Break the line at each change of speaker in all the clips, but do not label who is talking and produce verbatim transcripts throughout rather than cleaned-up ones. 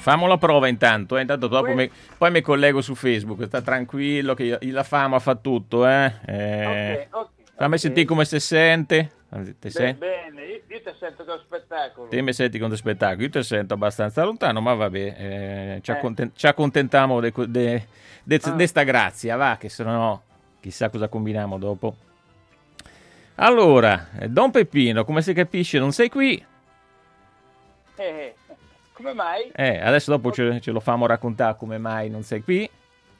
Famo la prova intanto, eh. Intanto dopo
Que-
me- poi mi collego su Facebook, sta tranquillo che io, io la fama fa tutto, eh. eh.
Ok, ok.
Fammi
ok.
sentire come si sente. Te,
Be-
sen-
bene, io, io ti sento che è un spettacolo.
te mi senti con lo spettacolo, io ti sento abbastanza lontano, ma vabbè, eh, ci,
Eh.
acconten- ci accontentiamo di de, de, de,
Ah.
de sta grazia, va, che se no chissà cosa combiniamo dopo. Allora, eh, Don Peppino, come si capisce, non sei qui?
Eh, come mai?
Eh, adesso dopo ce, ce lo famo raccontare come mai non sei qui.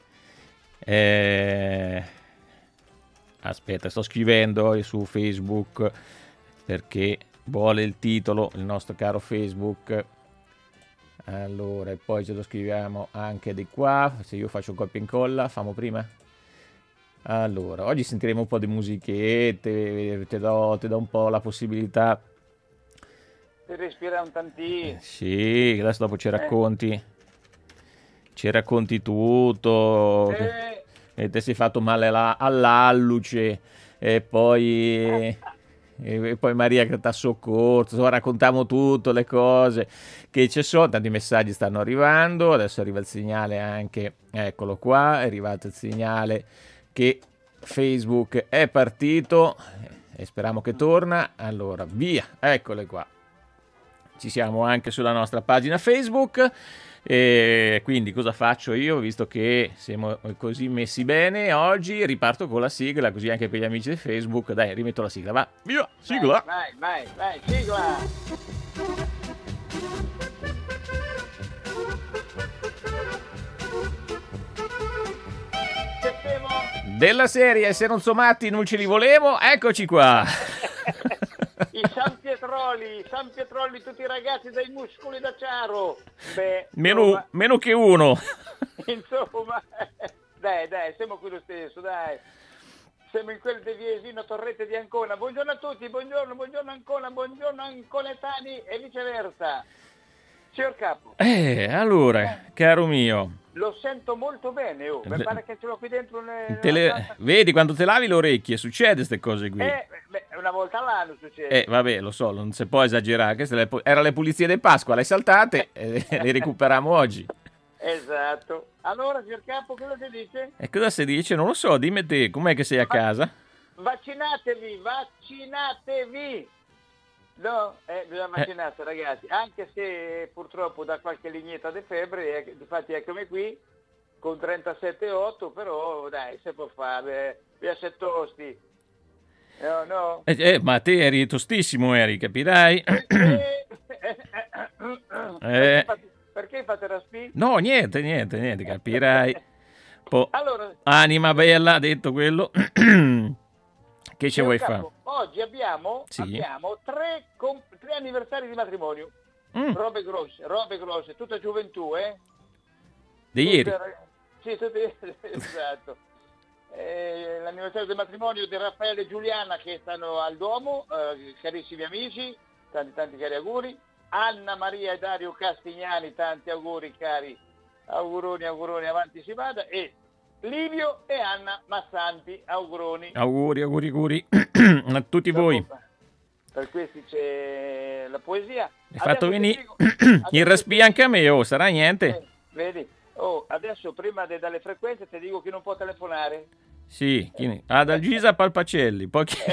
Eh, aspetta, sto scrivendo su Facebook perché vuole il titolo, il nostro caro Facebook. Allora, e poi ce lo scriviamo anche di qua. Se io faccio copia e incolla, famo prima. Allora, oggi sentiremo un po' di musichette, ti do, ti do un po' la possibilità.
Ti respira un tantino.
Sì, adesso dopo ci racconti, ci racconti tutto, che,
Eh,
che ti sei fatto male alla- all'alluce e poi, e poi Maria che ti ha soccorso, insomma, raccontiamo tutto, le cose che ci sono, tanti messaggi stanno arrivando, adesso arriva il segnale anche, eccolo qua, è arrivato il segnale che Facebook è partito e speriamo che torna, allora via, eccole qua. Ci siamo anche sulla nostra pagina Facebook e quindi cosa faccio io visto che siamo così messi bene oggi riparto con la sigla così anche per gli amici di Facebook dai rimetto la sigla va via sigla
vai, vai, vai, vai, sigla. Sentiamo.
della serie se non so matti non ce li volevo eccoci qua.
I San Pietroli, San Pietroli, tutti i ragazzi dai muscoli d'acciaro. Beh,
meno,
insomma,
meno che uno.
insomma, dai, dai, siamo qui lo stesso, dai. Siamo in quel deviesino Torrette di Ancona. Buongiorno a tutti, buongiorno, buongiorno Ancona, buongiorno Anconetani e viceversa. Signor Capo,
Eh, allora, caro mio,
lo sento molto bene, oh. Mi pare che ce l'ho qui dentro. Ne,
te le- vedi quando te lavi le orecchie, succede queste cose qui.
Eh, beh, una volta all'anno succede.
Eh, vabbè, lo so, non si può esagerare. Queste le pu- erano le pulizie di Pasqua, le saltate e le recuperiamo oggi.
Esatto. Allora, signor Capo, cosa si dice?
E cosa si dice? Non lo so, dimmi te, com'è che sei a casa?
Vaccinatevi, vaccinatevi. No, eh, bisogna vaccinarsi, ragazzi, anche se purtroppo da qualche lignetta di febbre, eh, infatti eccomi qui con trentasette virgola otto, però dai, si può fare, via se tosti. No, no.
Eh, eh, ma te eri tostissimo, eri, capirai?
Eh,
Eh.
Perché, perché fate raspi?
No, niente, niente, niente, capirai. Po-
Allora,
Anima bella, detto quello. Che ci
signor
vuoi
Capo,
fare?
oggi abbiamo,
Sì.
abbiamo tre, com- tre anniversari di matrimonio.
Mm,
Robe grosse, robe grosse, tutta gioventù, eh?
di ieri.
Tutte- Sì, tutte, esatto. Eh, l'anniversario del matrimonio di Raffaele e Giuliana che stanno al Duomo, eh, carissimi amici, tanti tanti cari auguri. Anna Maria e Dario Castignani, tanti auguri cari, auguroni, auguroni, avanti si vada. E Livio e Anna Massanti, auguroni.
Auguri, auguri, auguri a tutti voi.
Per questi c'è la poesia.
Hai fatto
Adesso ti
venire
dico-
il
adesso
respì
ti-
anche a me, oh, sarà niente.
Eh, vedi? Oh, adesso prima de- dalle frequenze ti dico che non può telefonare.
Sì, chi- ad Algisa Palpacelli, poi chi-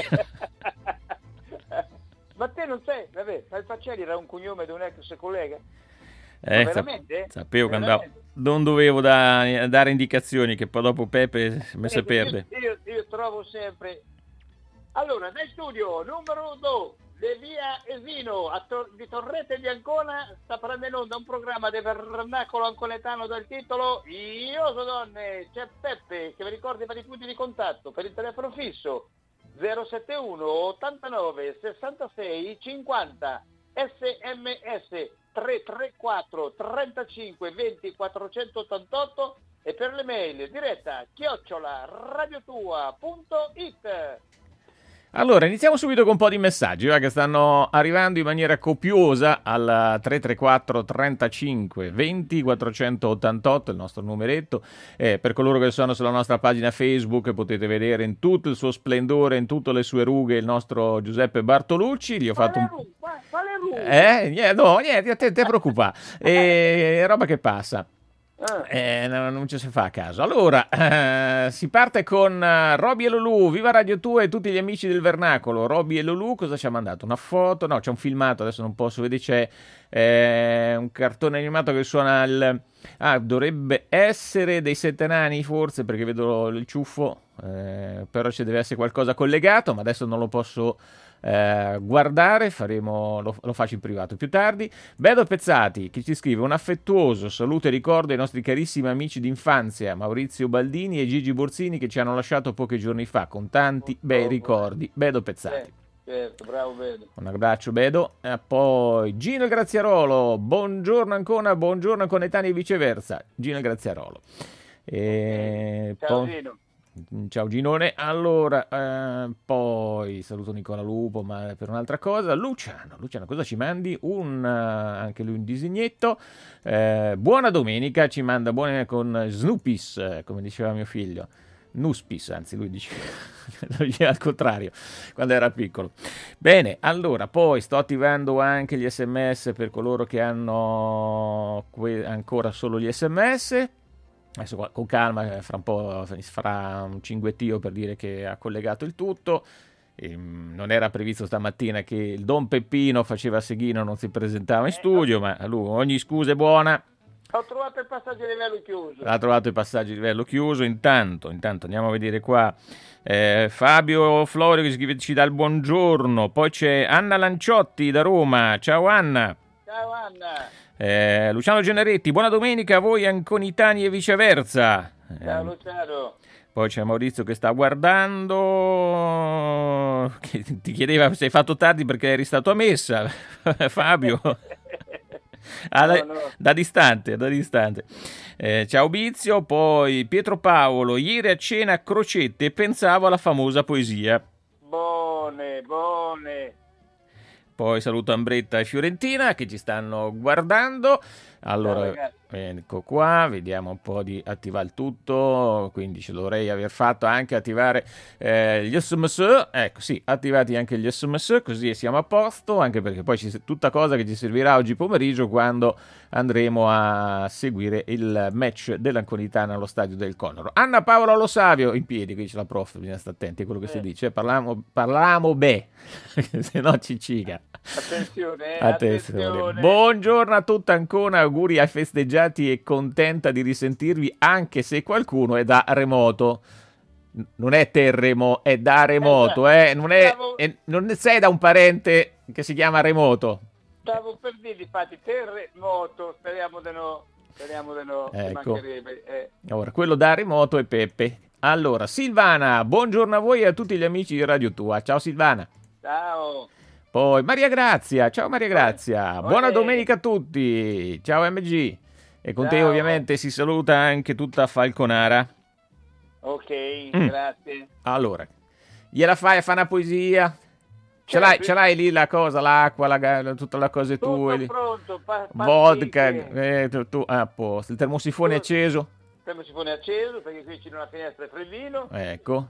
Ma te non sai, vabbè, Palpacelli era un cognome di un ex collega.
Eh,
Ma
sap-
veramente?
sapevo che
Veramente?
andavo, non dovevo da- dare indicazioni che poi dopo Pepe mi si
Vedi,
perde.
Io, io- io trovo sempre. Allora, nel studio numero due di via Esino a Tor- di Torrette di Ancona sta prendendo in onda un programma di vernacolo anconetano dal titolo Io so donne. C'è Peppe che vi ricorda i vari punti di contatto per il telefono fisso zero sette uno ottantanove sessantasei cinquanta, sms tre tre quattro trentacinque venti quattrocentottantotto e per le mail diretta chiocciola radiotua punto it.
Allora, iniziamo subito con un po' di messaggi eh, che stanno arrivando in maniera copiosa al tre tre quattro trentacinque venti quattrocentottantotto, il nostro numeretto. Eh, per coloro che sono sulla nostra pagina Facebook potete vedere in tutto il suo splendore, in tutte le sue rughe, il nostro Giuseppe Bartolucci. Gli ho fatto
Quale,
un...
ru- qua- quale
Eh, niente, no, niente, te, te preoccupa. È roba che passa.
Ah.
Eh, no, non ci si fa a caso. Allora, eh, si parte con uh, Roby e Lulu, viva Radio Tua e tutti gli amici del Vernacolo. Roby e Lulu cosa ci ha mandato? Una foto? No, c'è un filmato, adesso non posso vedere, c'è eh, un cartone animato che suona il... Ah, dovrebbe essere dei Sette Nani forse, perché vedo il ciuffo, eh, però ci deve essere qualcosa collegato, ma adesso non lo posso... Eh, guardare, faremo, lo, lo faccio in privato più tardi. Bedo Pezzati che ci scrive un affettuoso saluto e ricordo ai nostri carissimi amici d'infanzia Maurizio Baldini e Gigi Borsini che ci hanno lasciato pochi giorni fa con tanti bei ricordi. Bedo Pezzati.
Certo, bravo Bedo.
Un abbraccio Bedo. E poi Gino Graziarolo, buongiorno ancora, buongiorno a coetanei e viceversa. Gino Graziarolo. E
Ciao
poi...
Gino.
Ciao Ginone, allora eh, poi saluto Nicola Lupo ma per un'altra cosa, Luciano, Luciano cosa ci mandi? Un, uh, anche lui un disegnetto, eh, buona domenica, ci manda buone con Snoopis, eh, come diceva mio figlio, Nuspis, anzi lui diceva, lo diceva al contrario quando era piccolo. Bene, allora poi sto attivando anche gli sms per coloro che hanno que- ancora solo gli sms. Adesso con calma, fra un po' farà un cinguettio per dire che ha collegato il tutto. E, non era previsto stamattina che il Don Peppino faceva Seghino, non si presentava in studio, ma lui ogni scusa è buona.
Ho trovato il passaggio a livello chiuso.
Ha trovato il passaggio a livello chiuso. Intanto, intanto andiamo a vedere qua. Eh, Fabio Florio che scrive, ci dà il buongiorno. Poi c'è Anna Lanciotti da Roma. Ciao Anna.
Ciao Anna.
Eh, Luciano Generetti, buona domenica a voi anconitani e viceversa.
Ciao
Eh,
Luciano.
Poi c'è Maurizio che sta guardando, che ti chiedeva se hai fatto tardi perché eri stato a messa, Fabio. Ah, da,
No, no.
da distante, da distante. Eh, ciao Bizio, poi Pietro Paolo, ieri a cena a Crocette pensavo alla famosa poesia.
Buone, buone.
Poi saluto Ambretta e Fiorentina che ci stanno guardando. Allora,
Ciao,
ecco qua, vediamo un po' di attivare il tutto, quindi ce dovrei aver fatto anche attivare eh, gli sms, ecco sì, attivati anche gli sms, così siamo a posto, anche perché poi c'è tutta cosa che ci servirà oggi pomeriggio quando andremo a seguire il match dell'Anconitana allo stadio del Conoro. Anna Paola Lo Savio, in piedi, qui dice la prof, bisogna stare attenti a quello che eh. si dice, parliamo, parliamo beh, se no ci ciga.
Attenzione, eh,
attenzione.
attenzione.
Buongiorno a tutta Ancona, auguri ai festeggiati e contenta di risentirvi anche se qualcuno è da remoto. Non è terremo, è da remoto, eh? Non, è,
Stavo...
è, non sei da un parente che si chiama remoto.
Stavo per dire, infatti, terremoto, speriamo di no, speriamo di no,
ecco.
eh.
Ora, quello da remoto è Peppe. Allora, Silvana, buongiorno a voi e a tutti gli amici di Radio Tua. Ciao Silvana.
Ciao.
Poi Maria Grazia, ciao Maria Grazia,
Olè.
Buona domenica a tutti, ciao M G. E con
ciao.
te ovviamente si saluta anche tutta Falconara.
Ok,
mm.
grazie.
Allora, gliela fai a fare una poesia? Ce l'hai, ce l'hai lì la cosa, l'acqua, la, tutte le cose
tutto
tue lì.
Pronto, pa-
vodka, eh, tu, tu, ah, a posto, il termosifone
tutto.
acceso.
Il termosifone acceso perché qui c'è una finestra e freddino.
Ecco.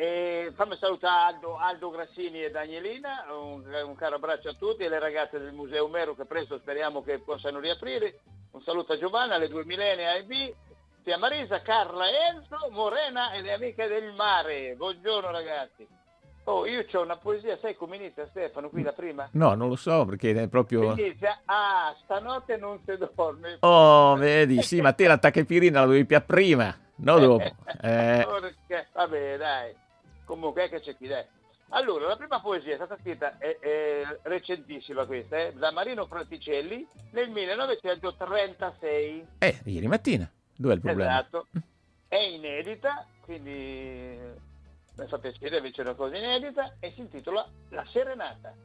E fammi salutare Aldo, Aldo Grassini e Danielina, un, un caro abbraccio a tutti e le ragazze del Museo Mero che presto speriamo che possano riaprire. Un saluto a Giovanna, alle due Milene A e B, sia Marisa, Carla, Enzo, Morena e le amiche del mare. Buongiorno ragazzi. Oh, io c'ho una poesia, sai come inizia Stefano qui da prima?
No, non lo so perché è proprio...
Inizia, ah, stanotte non si dorme.
Oh, vedi, sì, ma te la tachipirina la dovevi più prima, no dopo. Eh...
Vabbè, dai. Comunque è che c'è chi dai. Allora, la prima poesia è stata scritta, è, è recentissima questa, eh, da Marino Fraticelli nel millenovecentotrentasei.
Eh, ieri mattina. Dov'è il problema?
Esatto. È inedita, quindi mi fa piacere invece una cosa inedita, e si intitola La Serenata.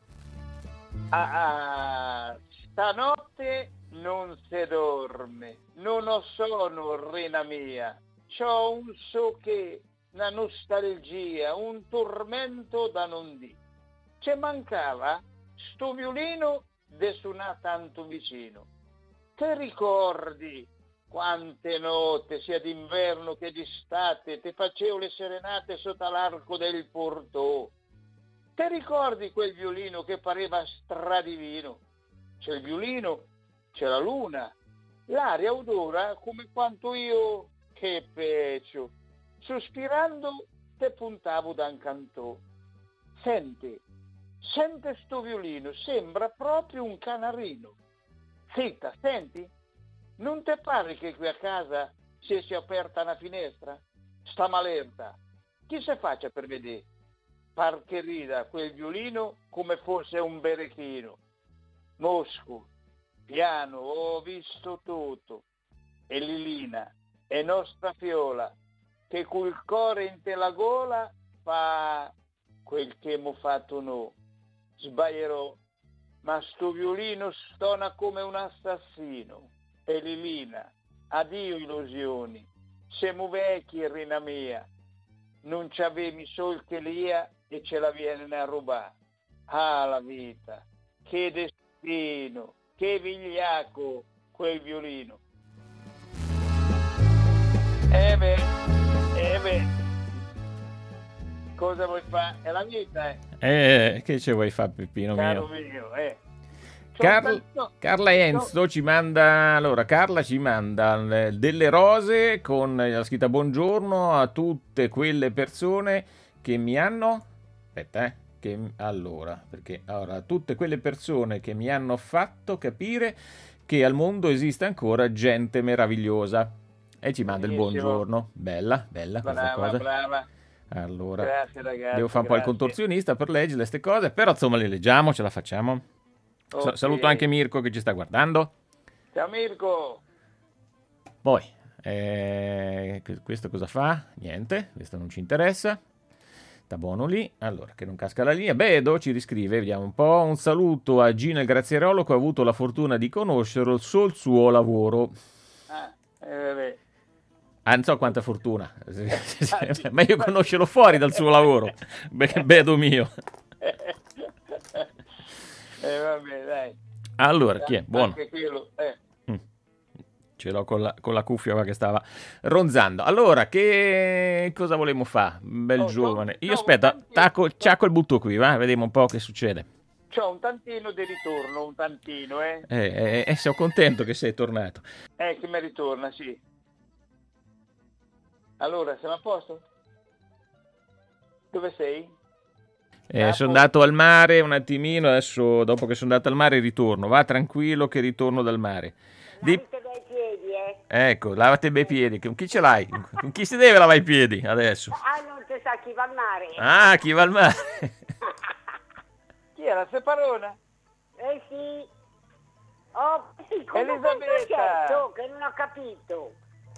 Ah, ah, stanotte non si dorme, non ho sonno, rena mia, c'ho un so che... una nostalgia, un tormento da non dire. Ci mancava sto violino de suonà tanto vicino. Te ricordi quante notte, sia d'inverno che d'estate, te facevo le serenate sotto l'arco del Portò? Ti ricordi quel violino che pareva stradivino? C'è il violino, c'è la luna, l'aria odora come quanto io, che peggio, sospirando te puntavo da un cantò. Senti, sente sto violino, sembra proprio un canarino. Zitta, senti, non te pare che qui a casa si sia aperta una finestra? Sta malerta. Chi se faccia per vedere? Par che rida quel violino come fosse un berechino. Mosco, piano, ho visto tutto. E Lilina, è nostra fiola, che col cuore in te la gola fa quel che m'ho fatto no. Sbaglierò, ma sto violino stona come un assassino. E Lilina, addio illusioni, siamo vecchi, rina mia, non ci avevi sol che lia e ce la viene a rubare. Ah, la vita, che destino, che vigliacco quel violino. Eh beh, eh beh, cosa vuoi fare? È la vita, eh.
Eh, che ce vuoi fare, Peppino
Caro
mio?
mio, eh.
Carl- Carla Enzo ci manda, allora Carla ci manda eh, delle rose con eh, la scritta buongiorno a tutte quelle persone che mi hanno, aspetta eh, che, allora, perché allora, a tutte quelle persone che mi hanno fatto capire che al mondo esiste ancora gente meravigliosa e ci manda il
Benissimo.
buongiorno, bella, bella questa
Brava,
cosa.
brava.
Allora,
Grazie ragazzi.
devo fare un po' il
grazie.
contorsionista per leggere queste cose, però insomma le leggiamo, ce la facciamo. Sa-
Ok.
Saluto anche Mirko che ci sta guardando.
Ciao Mirko.
Poi, eh, que- questo cosa fa? Niente, questo non ci interessa. Sta buono lì. Allora, che non casca la linea. Bedo ci riscrive, vediamo un po'. Un saluto a Gina il Grazierolo che ho avuto la fortuna di conoscerlo sul suo lavoro.
Ah, eh, vabbè.
Ah, non so quanta fortuna. Meglio conoscerlo fuori dal suo lavoro. Be- Bedo mio.
Eh, vabbè, dai.
Allora, chi è? Buono.
Anche quello, eh.
Mm. Ce l'ho con la, con la cuffia qua che stava ronzando. Allora, che cosa volevamo fare? Bel
Oh,
giovane.
c'ho-
Io
c'ho
aspetta,
un tantino-
tacco, ciacco il butto qui, va? Vediamo un po' che succede.
C'ho un tantino di ritorno, un tantino, eh.
Eh, eh, eh, sono contento che sei tornato.
Eh, che mi ritorna, sì. Allora, siamo a posto? Dove sei?
Eh,
Capo.
sono andato al mare un attimino, adesso dopo che sono andato al mare ritorno. Va tranquillo che ritorno dal mare. Di-
Lavate bei piedi, eh?
Ecco, lavate bei piedi. Con chi ce l'hai? Con chi si deve lavare i piedi adesso?
Ah, non si sa chi va al mare.
Ah, chi va al mare?
Chi è la Separona?
Eh sì. Oh, sì, come
Elisabetta.
certo, che non ho capito.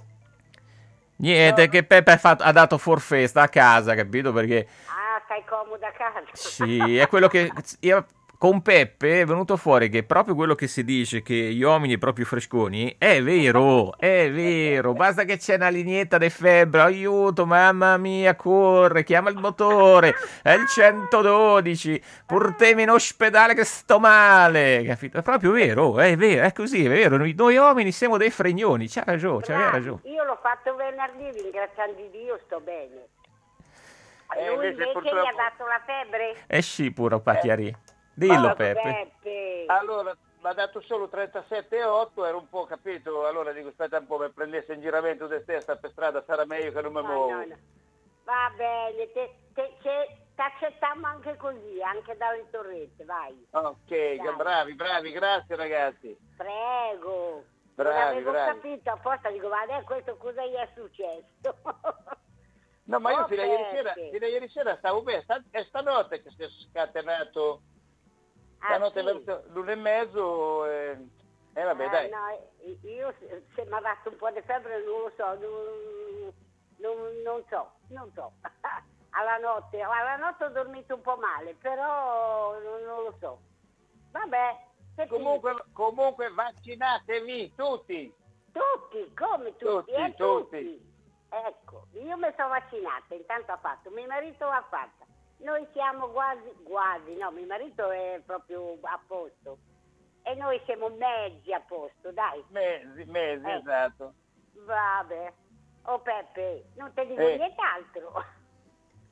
Niente,
No.
che Peppe ha, fatto- ha dato forfè, sta a casa, capito? Perché
Ah, stai comoda a casa.
sì, è quello che io- con Peppe è venuto fuori che proprio quello che si dice che gli uomini proprio fresconi è vero, è vero. Basta che c'è una lineetta di febbre, aiuto, mamma mia, corre, chiama il motore, è il centododici, portami in ospedale che sto male, capito? È proprio vero, è vero, è così, è vero. Noi, noi uomini siamo dei fregnoni, c'ha ragione, c'aveva
Bravi.
ragione.
Io l'ho fatto venerdì, ringraziando Dio, sto bene.
Eh,
Lui
invece
invece
purtroppo-
gli ha dato la febbre.
Eh sì, pure Pacchiari. Dillo,
Allora,
Peppe.
Peppe.
Allora, mi ha dato solo trentasette virgola otto, ero un po' capito, allora dico aspetta un po', per prendesse in giramento di testa per strada sarà meglio che non mi
No,
muovo.
no, no. Va bene, te, te, te, t'accettiamo anche così, anche dalle torrette, vai.
Ok, bravi, bravi, grazie ragazzi.
Prego.
Bravi,
non avevo
bravi.
capito apposta, dico, ma adesso questo cosa gli è successo?
No, ma io
Oh,
fino a ieri
Peppe.
sera, fino a ieri sera stavo bene, sta- è stanotte che si è scatenato,
Ah,
stanotte
sì?
verso l'una e mezzo, e eh, vabbè
Ah,
dai.
no, io se, se mi ha dato un po' di febbre non lo so, non, non, non so, non so. Alla notte, alla notte ho dormito un po' male, però non, non lo so. Vabbè, che ti-
Comunque, comunque vaccinatevi tutti.
tutti, come tutti?
Tutti,
eh,
tutti.
Ecco, io mi sono vaccinata, intanto ha fatto, mio marito l'ha fatta. Noi siamo quasi, quasi, no, mio marito è proprio a posto. E noi siamo mezzi a posto, dai.
Mesi, mesi,
Eh.
esatto.
Vabbè. Oh Peppe, non ti dico
Eh.
nient'altro.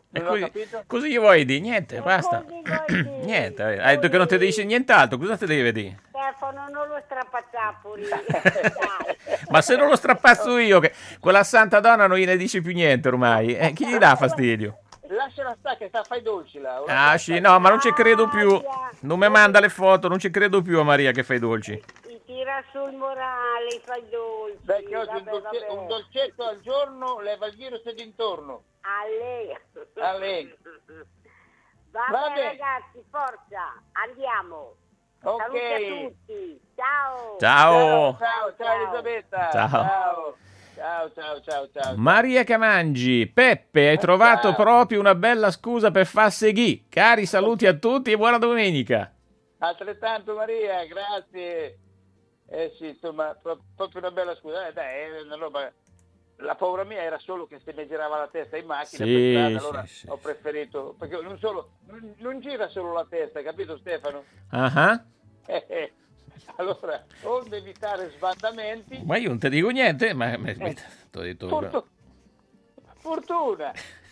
E
Non ho
così,
capito?
così gli vuoi dire? Niente,
E
basta.
così vuoi dire?
Niente, hai detto che non ti dice nient'altro, cosa ti deve dire?
Stefano, non lo strapazzare pure. Dai.
Ma se non lo strappazzo io, che quella santa donna non gliene dice più niente ormai, eh, chi gli dà fastidio?
Lasciala sta che sta fai dolci là.
Ah sì, no, ma non ci credo più. Non mi manda le foto, non ci credo più a Maria che fai dolci.
Ti tira sul morale, fai dolci.
Beh, che oggi un,
Vabbè,
dolce-
vabbè.
un dolcetto al giorno leva il virus d'intorno.
A lei.
A lei.
Vabbè,
Vabbè.
ragazzi, forza, andiamo.
Ok.
Saluti a tutti. Ciao.
Ciao.
Ciao, ciao Elisabetta.
Ciao.
Ciao, ciao, ciao, ciao. ciao.
Maria Camangi, Peppe, hai trovato
Ciao.
proprio una bella scusa per far segui. Cari saluti a tutti e buona domenica.
Altrettanto Maria, grazie. Eh sì, insomma, pro- proprio una bella scusa. Eh, dai, è una roba. La paura mia era solo che se mi girava la testa in macchina
Sì,
per strada, allora
sì, sì.
ho preferito, perché non solo, non, non gira solo la testa, capito Stefano?
Ah ah.
Eh, eh. Allora, onde evitare sbandamenti,
Ma io non ti dico niente, ma, ma, ma t'ho detto...
fortu- fortuna.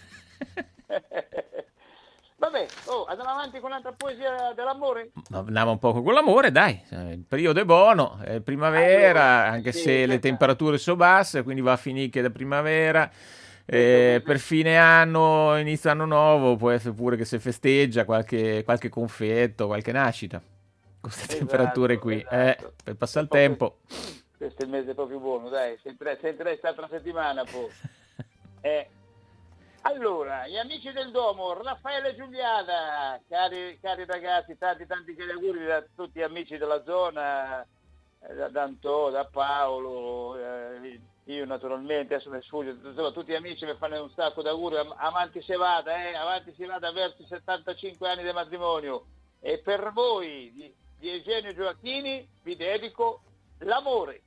Vabbè, oh, andiamo avanti con l'altra poesia dell'amore?
Andiamo un po' con l'amore, dai, il periodo è buono, è primavera,
Allora,
anche
sì,
se le
certo.
temperature sono basse, quindi va a finire che da primavera, eh, per fine anno, inizio anno nuovo, può essere pure che si festeggia qualche, qualche confetto, qualche nascita, con queste
Esatto,
temperature qui,
esatto.
eh, per passare il
Proprio-
tempo.
Questo è il mese proprio buono, dai, sentirei, sentirei stata una settimana poi. Eh. Allora, gli amici del Domo, Raffaele e Giuliana, cari, cari ragazzi, tanti tanti cari auguri da tutti gli amici della zona, eh, da Dantò, da Paolo, eh, io naturalmente, adesso mi sfugge, insomma, tutti gli amici mi fanno un sacco di auguri, am- avanti se vada, eh, avanti si vada verso i settantacinque anni di matrimonio. E per voi, di, di Eugenio Gioacchini, vi dedico l'amore.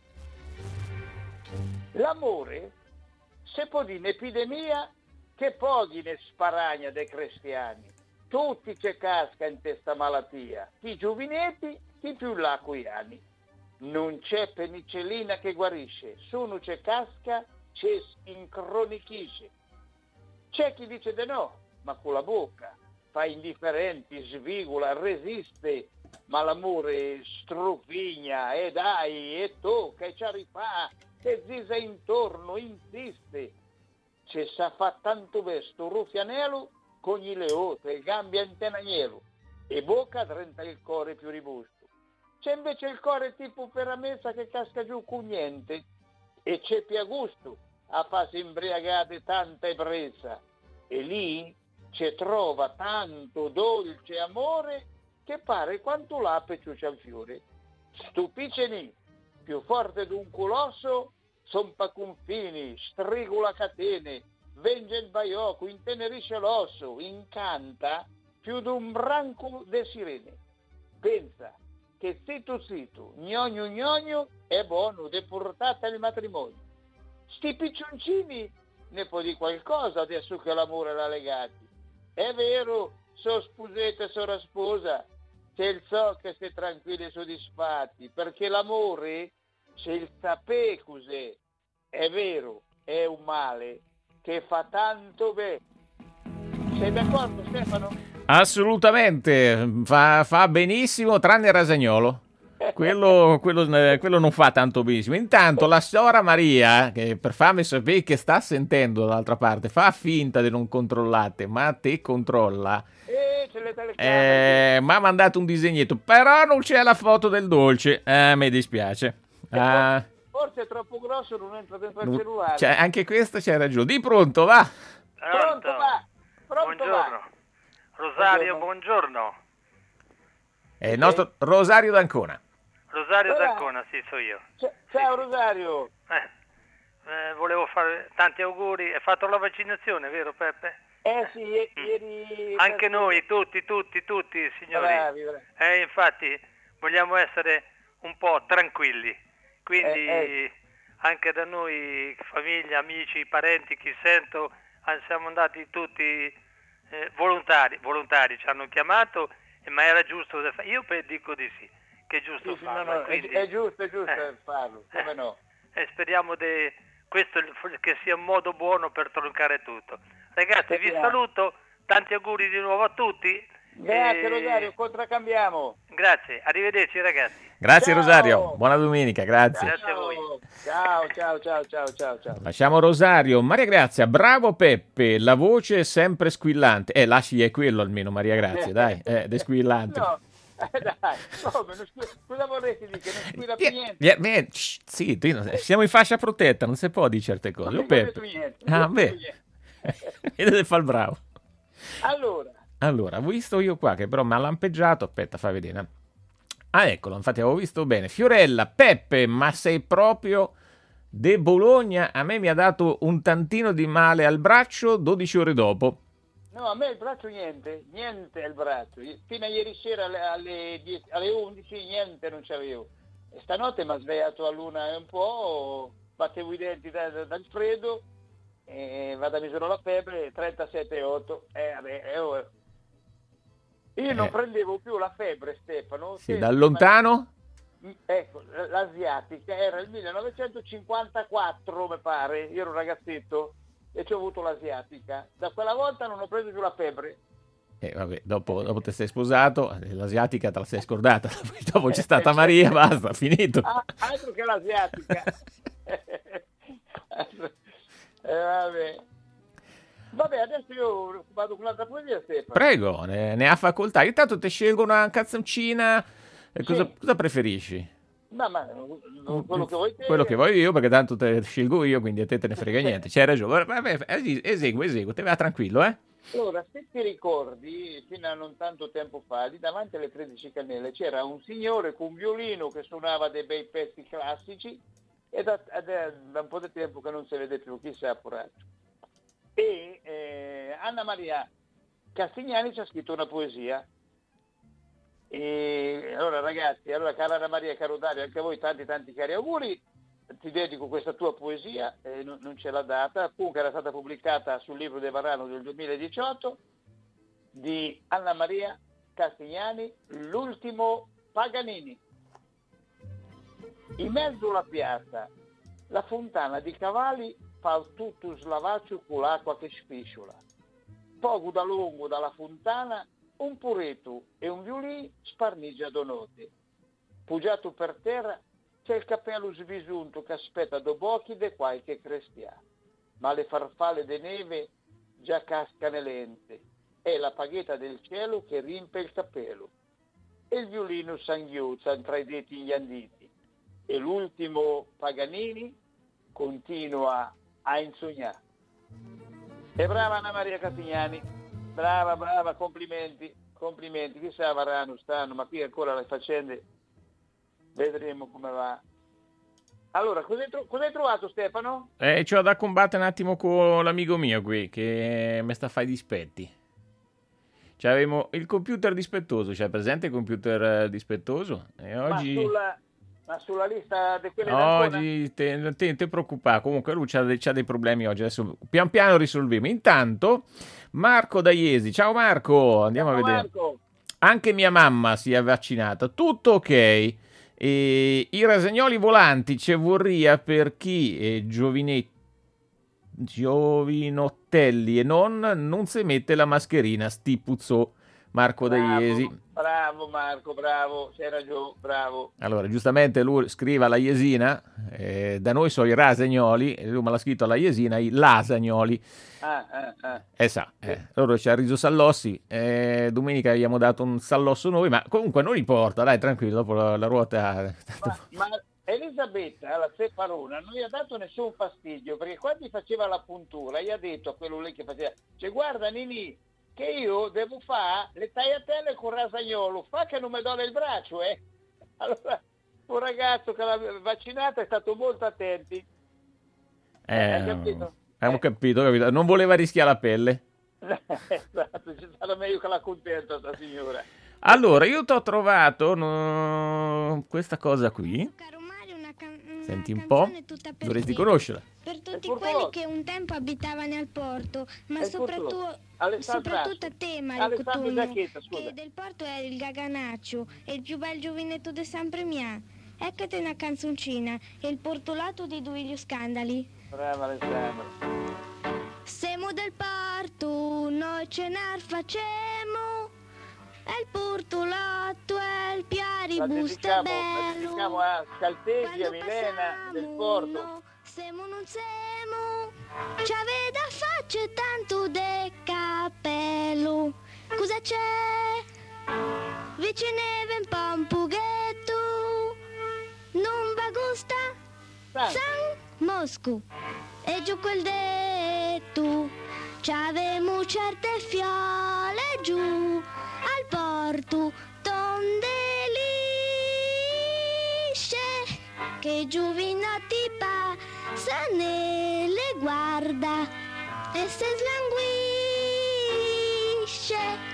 L'amore, se può dire un'epidemia che pochi ne sparagna dei cristiani. Tutti ci casca in questa malattia, chi giovanetti, chi più là coi anni. Non c'è penicillina che guarisce, se uno ci casca, ci incronichisce. C'è chi dice di no, ma con la bocca, fa indifferenti, svigola, resiste, ma l'amore strufigna, e dai, e tocca, e ci rifà, e zisa intorno, insiste. Ci sa fa tanto vesto ruffianello con gli leote, gambe antenagnelo, e bocca trenta il cuore più robusto. C'è invece il cuore tipo per la messa che casca giù con niente, e c'è più a gusto a farsi imbriagate tanta ebbrezza, e lì ci trova tanto dolce amore che pare quanto l'ape ciuccia il fiore. Stupisce lì, più forte d'un colosso, sompa confini, strigula catene, venge il baiocco, intenerisce l'osso, incanta più d'un branco de sirene. Pensa che zitto zitto, gnogno gnogno, è buono de portata il matrimonio. Sti piccioncini ne può dire qualcosa adesso che l'amore l'ha legati. È vero, so sposete, so sposa, c'è il so che stai tranquilli e soddisfatti, perché l'amore, se il sapè cos'è, è vero, è un male che fa tanto bene. Sei d'accordo Stefano?
Assolutamente, fa, fa benissimo, tranne Rasagnolo. Quello, quello, eh, quello non fa tanto benissimo. Intanto la sora Maria, che per farmi sapere che sta sentendo dall'altra parte, fa finta di non controllate, ma te controlla.
Eh, c'è le telecamere.
Eh, mi ha mandato un disegnetto, però non c'è la foto del dolce. Eh, mi dispiace. Ah,
Forse è troppo grosso, non entra dentro il
non-
cellulare.
cioè, anche questo c'hai ragione. Di pronto, va.
Pronto, va. Pronto,
Buongiorno.
va.
Rosario,
Buongiorno.
buongiorno.
È il nostro Rosario d'Ancona.
Rosario
Ora-
d'Ancona, sì, so io.
C- Ciao Rosario.
Eh, eh, volevo fare tanti auguri. Hai fatto la vaccinazione, vero Peppe?
Eh sì, i- ieri...
Anche noi, tutti, tutti, tutti, signori.
Bravi, bravi.
Eh, infatti vogliamo essere un po' tranquilli. Quindi
Eh,
anche da noi, famiglia, amici, parenti, chi sento, ah, siamo andati tutti eh, volontari, volontari, ci hanno chiamato, eh, ma era giusto da fare. Io pe- dico di sì, che è giusto
Sì, sì, no,
farlo.
no, è,
quindi,
è giusto, è giusto
eh,
farlo, come
eh,
no.
E speriamo de- questo è il- che sia un modo buono per troncare tutto. Ragazzi, vi saluto, tanti auguri di nuovo a tutti.
Grazie
e...
Rosario, contraccambiamo.
Grazie, arrivederci ragazzi.
Grazie
Ciao.
Rosario, buona domenica, grazie.
Grazie a voi.
Ciao, ciao, ciao, ciao, ciao, ciao.
Lasciamo Rosario. Maria Grazia, bravo Peppe, la voce è sempre squillante. Eh, lasci è quello almeno, Maria Grazia, dai, eh, ed è squillante.
No, eh, dai, come, non squi- cosa vorresti dire? Che non squilla più
Vie-
niente?
vie- vie- shh, sì, tu non- siamo in fascia protetta, non si può dire certe cose.
Non
Oh,
ho detto
Peppe.
niente,
Ah,
non ho detto
beh,
niente.
e deve fare il bravo.
Allora,
Allora, ho visto io qua che però mi ha lampeggiato. Aspetta, fai vedere. Ah, eccolo, infatti avevo visto bene. Fiorella, Peppe, ma sei proprio de Bologna? A me mi ha dato un tantino di male al braccio dodici ore dopo.
no, a me il braccio niente, niente al braccio. Fino a ieri sera alle, alle, dieci alle undici niente non c'avevo. E stanotte mi ha svegliato all'una e un po', battevo i denti da- da- dal freddo, e vado a misurare la febbre, trentasette virgola otto. Eh, vabbè, eh, oh. Io non
Eh.
prendevo più la febbre, Stefano.
Sì,
Che-
da lontano?
Ecco, l'asiatica era il millenovecentocinquantaquattro, mi pare. Io ero un ragazzetto e ci ho avuto l'asiatica. Da quella volta non ho preso più la febbre.
Eh, vabbè, dopo, dopo te sei sposato, l'asiatica te la sei scordata. Dopo c'è stata Maria, basta, finito.
Ah, altro che l'asiatica. Eh, vabbè. Vabbè, adesso io vado con un'altra poesia, Stefano.
Prego, ne, ne ha facoltà. Io tanto te scelgo una canzoncina. Eh, cosa,
Sì.
cosa preferisci?
Ma, ma quello che vuoi te.
Quello che voglio io, perché tanto te scelgo io, quindi a te te ne frega niente. C'hai ragione. Vabbè, es- esegui, esegui, te va tranquillo, eh?
Allora, se ti ricordi, fino a non tanto tempo fa, lì davanti alle tredici Cannelle c'era un signore con un violino che suonava dei bei pezzi classici e da, da, da un po' di tempo che non si vede più, chissà porato. E eh, Anna Maria Castignani ci ha scritto una poesia. E allora ragazzi, allora cara Anna Maria, caro Dario, anche a voi tanti tanti cari auguri. Ti dedico questa tua poesia, eh, non, non c'è la data, comunque era stata pubblicata sul libro De Varano del duemiladiciotto di Anna Maria Castignani, L'ultimo Paganini. In mezzo alla piazza, la fontana di cavalli fa tutto slavaccio con l'acqua che spisciola. Poco da lungo dalla fontana, un puretto e un violì sparnigia donote. Pugiato per terra, c'è il cappello sbisunto che aspetta dopo occhi de qualche cristiano. Ma le farfalle de neve già cascano lente. È la paghetta del cielo che riempie il cappello. E il violino sanghiuzza tra i denti inghia e l'ultimo Paganini continua a insognare. E brava Anna Maria Castignani, brava, brava, complimenti, complimenti. Chissà varranno, stanno, ma qui ancora le faccende, vedremo come va. Allora, cosa hai, tro- cosa hai trovato Stefano?
Eh, c'ho da combattere un attimo con l'amico mio qui, che mi sta a fare i dispetti. Cioè, avevamo il computer dispettoso, c'è presente il computer eh, dispettoso? E oggi...
Ma sulla, ma sulla lista di quelle d'Ancona?
Oggi te, te, te preoccupare, comunque lui c'ha, dei- c'ha dei problemi oggi, adesso pian piano risolviamo. Intanto Marco da Iesi, ciao Marco, andiamo
Ciao,
a vedere.
Marco.
Anche mia mamma si è vaccinata, tutto ok. E i rasegnoli volanti ci vorria per chi è giovinetti, giovinottelli e non, non si mette la mascherina, sti puzzò. Marco da
Bravo,
Iesi.
bravo Marco, bravo, c'hai ragione, bravo.
Allora, giustamente lui scrive alla Iesina, eh, da noi sono i rasegnoli, e lui me l'ha scritto alla Iesina, i lasagnoli.
Ah, ah, ah.
Eh sa, eh. Loro c'è il riso Sallossi, eh, domenica gli abbiamo dato un sallosso noi, ma comunque non importa, dai, tranquillo, dopo la, la ruota...
Ma, ma Elisabetta, la Cefarona, non gli ha dato nessun fastidio, perché quando gli faceva la puntura, gli ha detto a quello lì che faceva, cioè guarda Nini, che io devo fare le tagliatelle con rasagnolo, fa che non mi dona il braccio, eh. Allora, un ragazzo che l'ha vaccinata è stato molto attenti.
Eh,
Hai capito?
abbiamo
Eh.
capito, capito, non voleva rischiare la pelle.
Esatto, ci sarà meglio che la contenta sta signora.
Allora, io ti ho trovato no, questa cosa qui,
Caro Mario, una can- una
senti un po',
canzone tutta per
dovresti
te.
conoscerla.
Per tutti
Il
quelli
Portolò.
che un tempo abitavano al porto, ma
È il
soprattutto,
Portolò. Alessandro
soprattutto a
Assi.
te, Mario
Alessandro
Cotugno,
Giacchetta, scusa.
che del porto eri il gaganaccio e il più bel giovinetto de San Premià. Eccate una canzoncina, e il portolato di Duilio Scandali.
Brava Alessandro.
Siamo del porto, noi cenar facciamo, e il portolotto è il
La
piaribusto
dedichiamo, la
bello.
dedichiamo a Scaltesi, a
Quando
Milena del
passiamo,
Porto.
no, siamo non siamo, ci avete faccia tanto de cappello. Cosa c'è? Vicineve un po' un pughetto, non va gusta?
San.
San Mosco, e giù quel detto, c'avemo certe fiole giù al porto, tonde lisce, che giovinotti passano e le guarda e se slanguisce.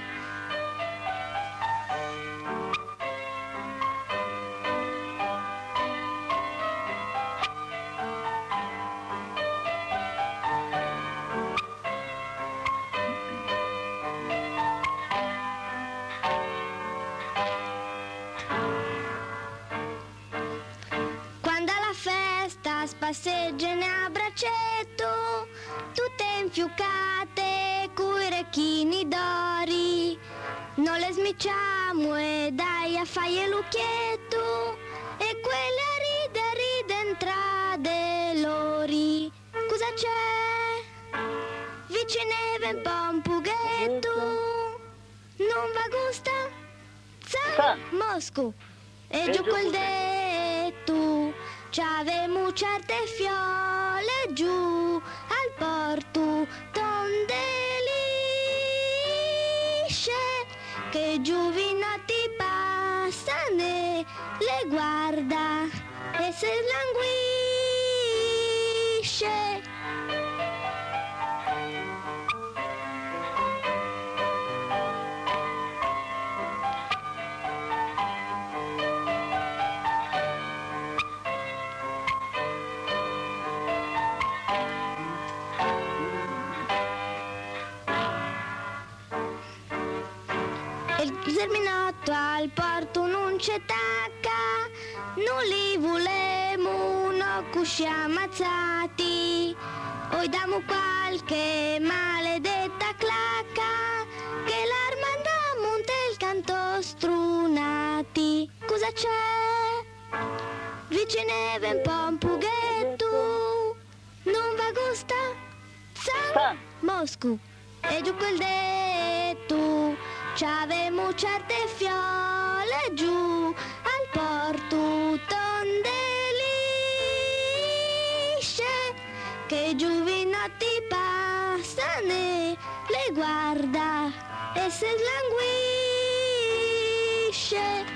Passeggiano a braccetto, tutte infiuccate coi recchini d'ori. Non le smicciamo e dai a fare lucchietto, e quelle a ride, ride entrate lori. Cosa c'è? Vicineve un po' un pughetto, non va gusta? San Mosco, e giù quel detto, c'avemo certe fiole giù al porto, tonde lisce, che giovinotti passano e le guarda e se languisce. Il serminotto al porto non c'è tacca, non li volemo, no cusci ammazzati. Oi dammo qualche maledetta clacca, che l'arma monte il canto strunati. Cosa c'è? Vicineve un po' un pughetto, non va gusta? San Mosco, e giù quel detto, c'avemo certe fiole giù al porto, tonde lisce, che giovinotti passano e le guarda e se slanguisce.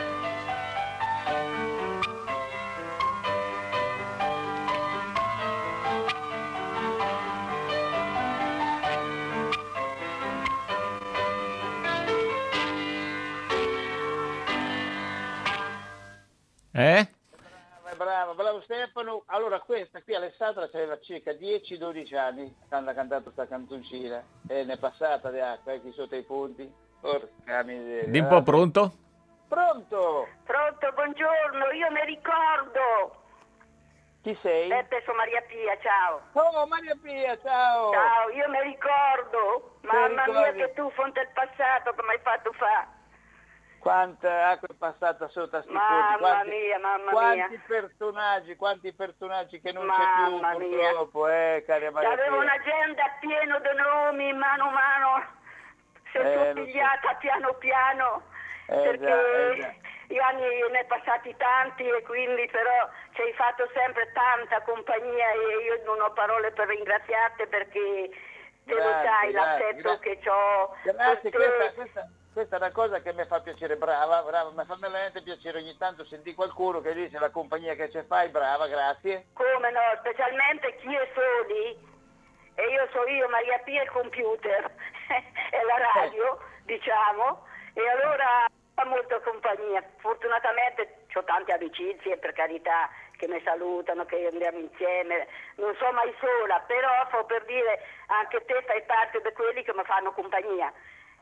Eh?
Brava, brava, bravo Stefano. Allora questa qui Alessandra aveva circa dieci dodici anni quando ha cantato questa canzoncina e ne è passata di acqua, eh, qui sotto i punti. Porca miseria.
Di un po' pronto?
Pronto?
Pronto, buongiorno, io mi ricordo.
Chi sei?
Peppe, sono Maria Pia, ciao.
Oh, Maria Pia, ciao.
Ciao, io mi ricordo. Mamma
ricordi?
mia, che tu fonte del passato, come hai fatto fa?
Quanta acqua è passata sotto a sti
Mamma
ponti, quanti,
mia, mamma
quanti
mia.
personaggi, quanti personaggi che non
Mamma
c'è più
mia.
purtroppo, eh, cara Maria
Avevo
Pia.
un'agenda piena di nomi, mano a mano, sono
Eh, lo so.
pigliata piano piano,
Eh,
perché
già, eh, già.
gli anni ne è passati tanti e quindi però ci hai fatto sempre tanta compagnia e io non ho parole per ringraziarti perché te lo
Grazie,
sai
grazie,
l'affetto
grazie.
che ho.
Grazie, questa, questa, questa è una cosa che mi fa piacere, brava, brava, mi fa veramente piacere ogni tanto sentire qualcuno che dice la compagnia che ci fai, brava, grazie.
Come no, specialmente chi è soli, e io so io, Maria Pia, il computer e la radio, diciamo, e allora fa molta compagnia. Fortunatamente ho tante amicizie, per carità, che mi salutano, che andiamo insieme, non sono mai sola, però so per dire, anche te fai parte di quelli che mi fanno compagnia.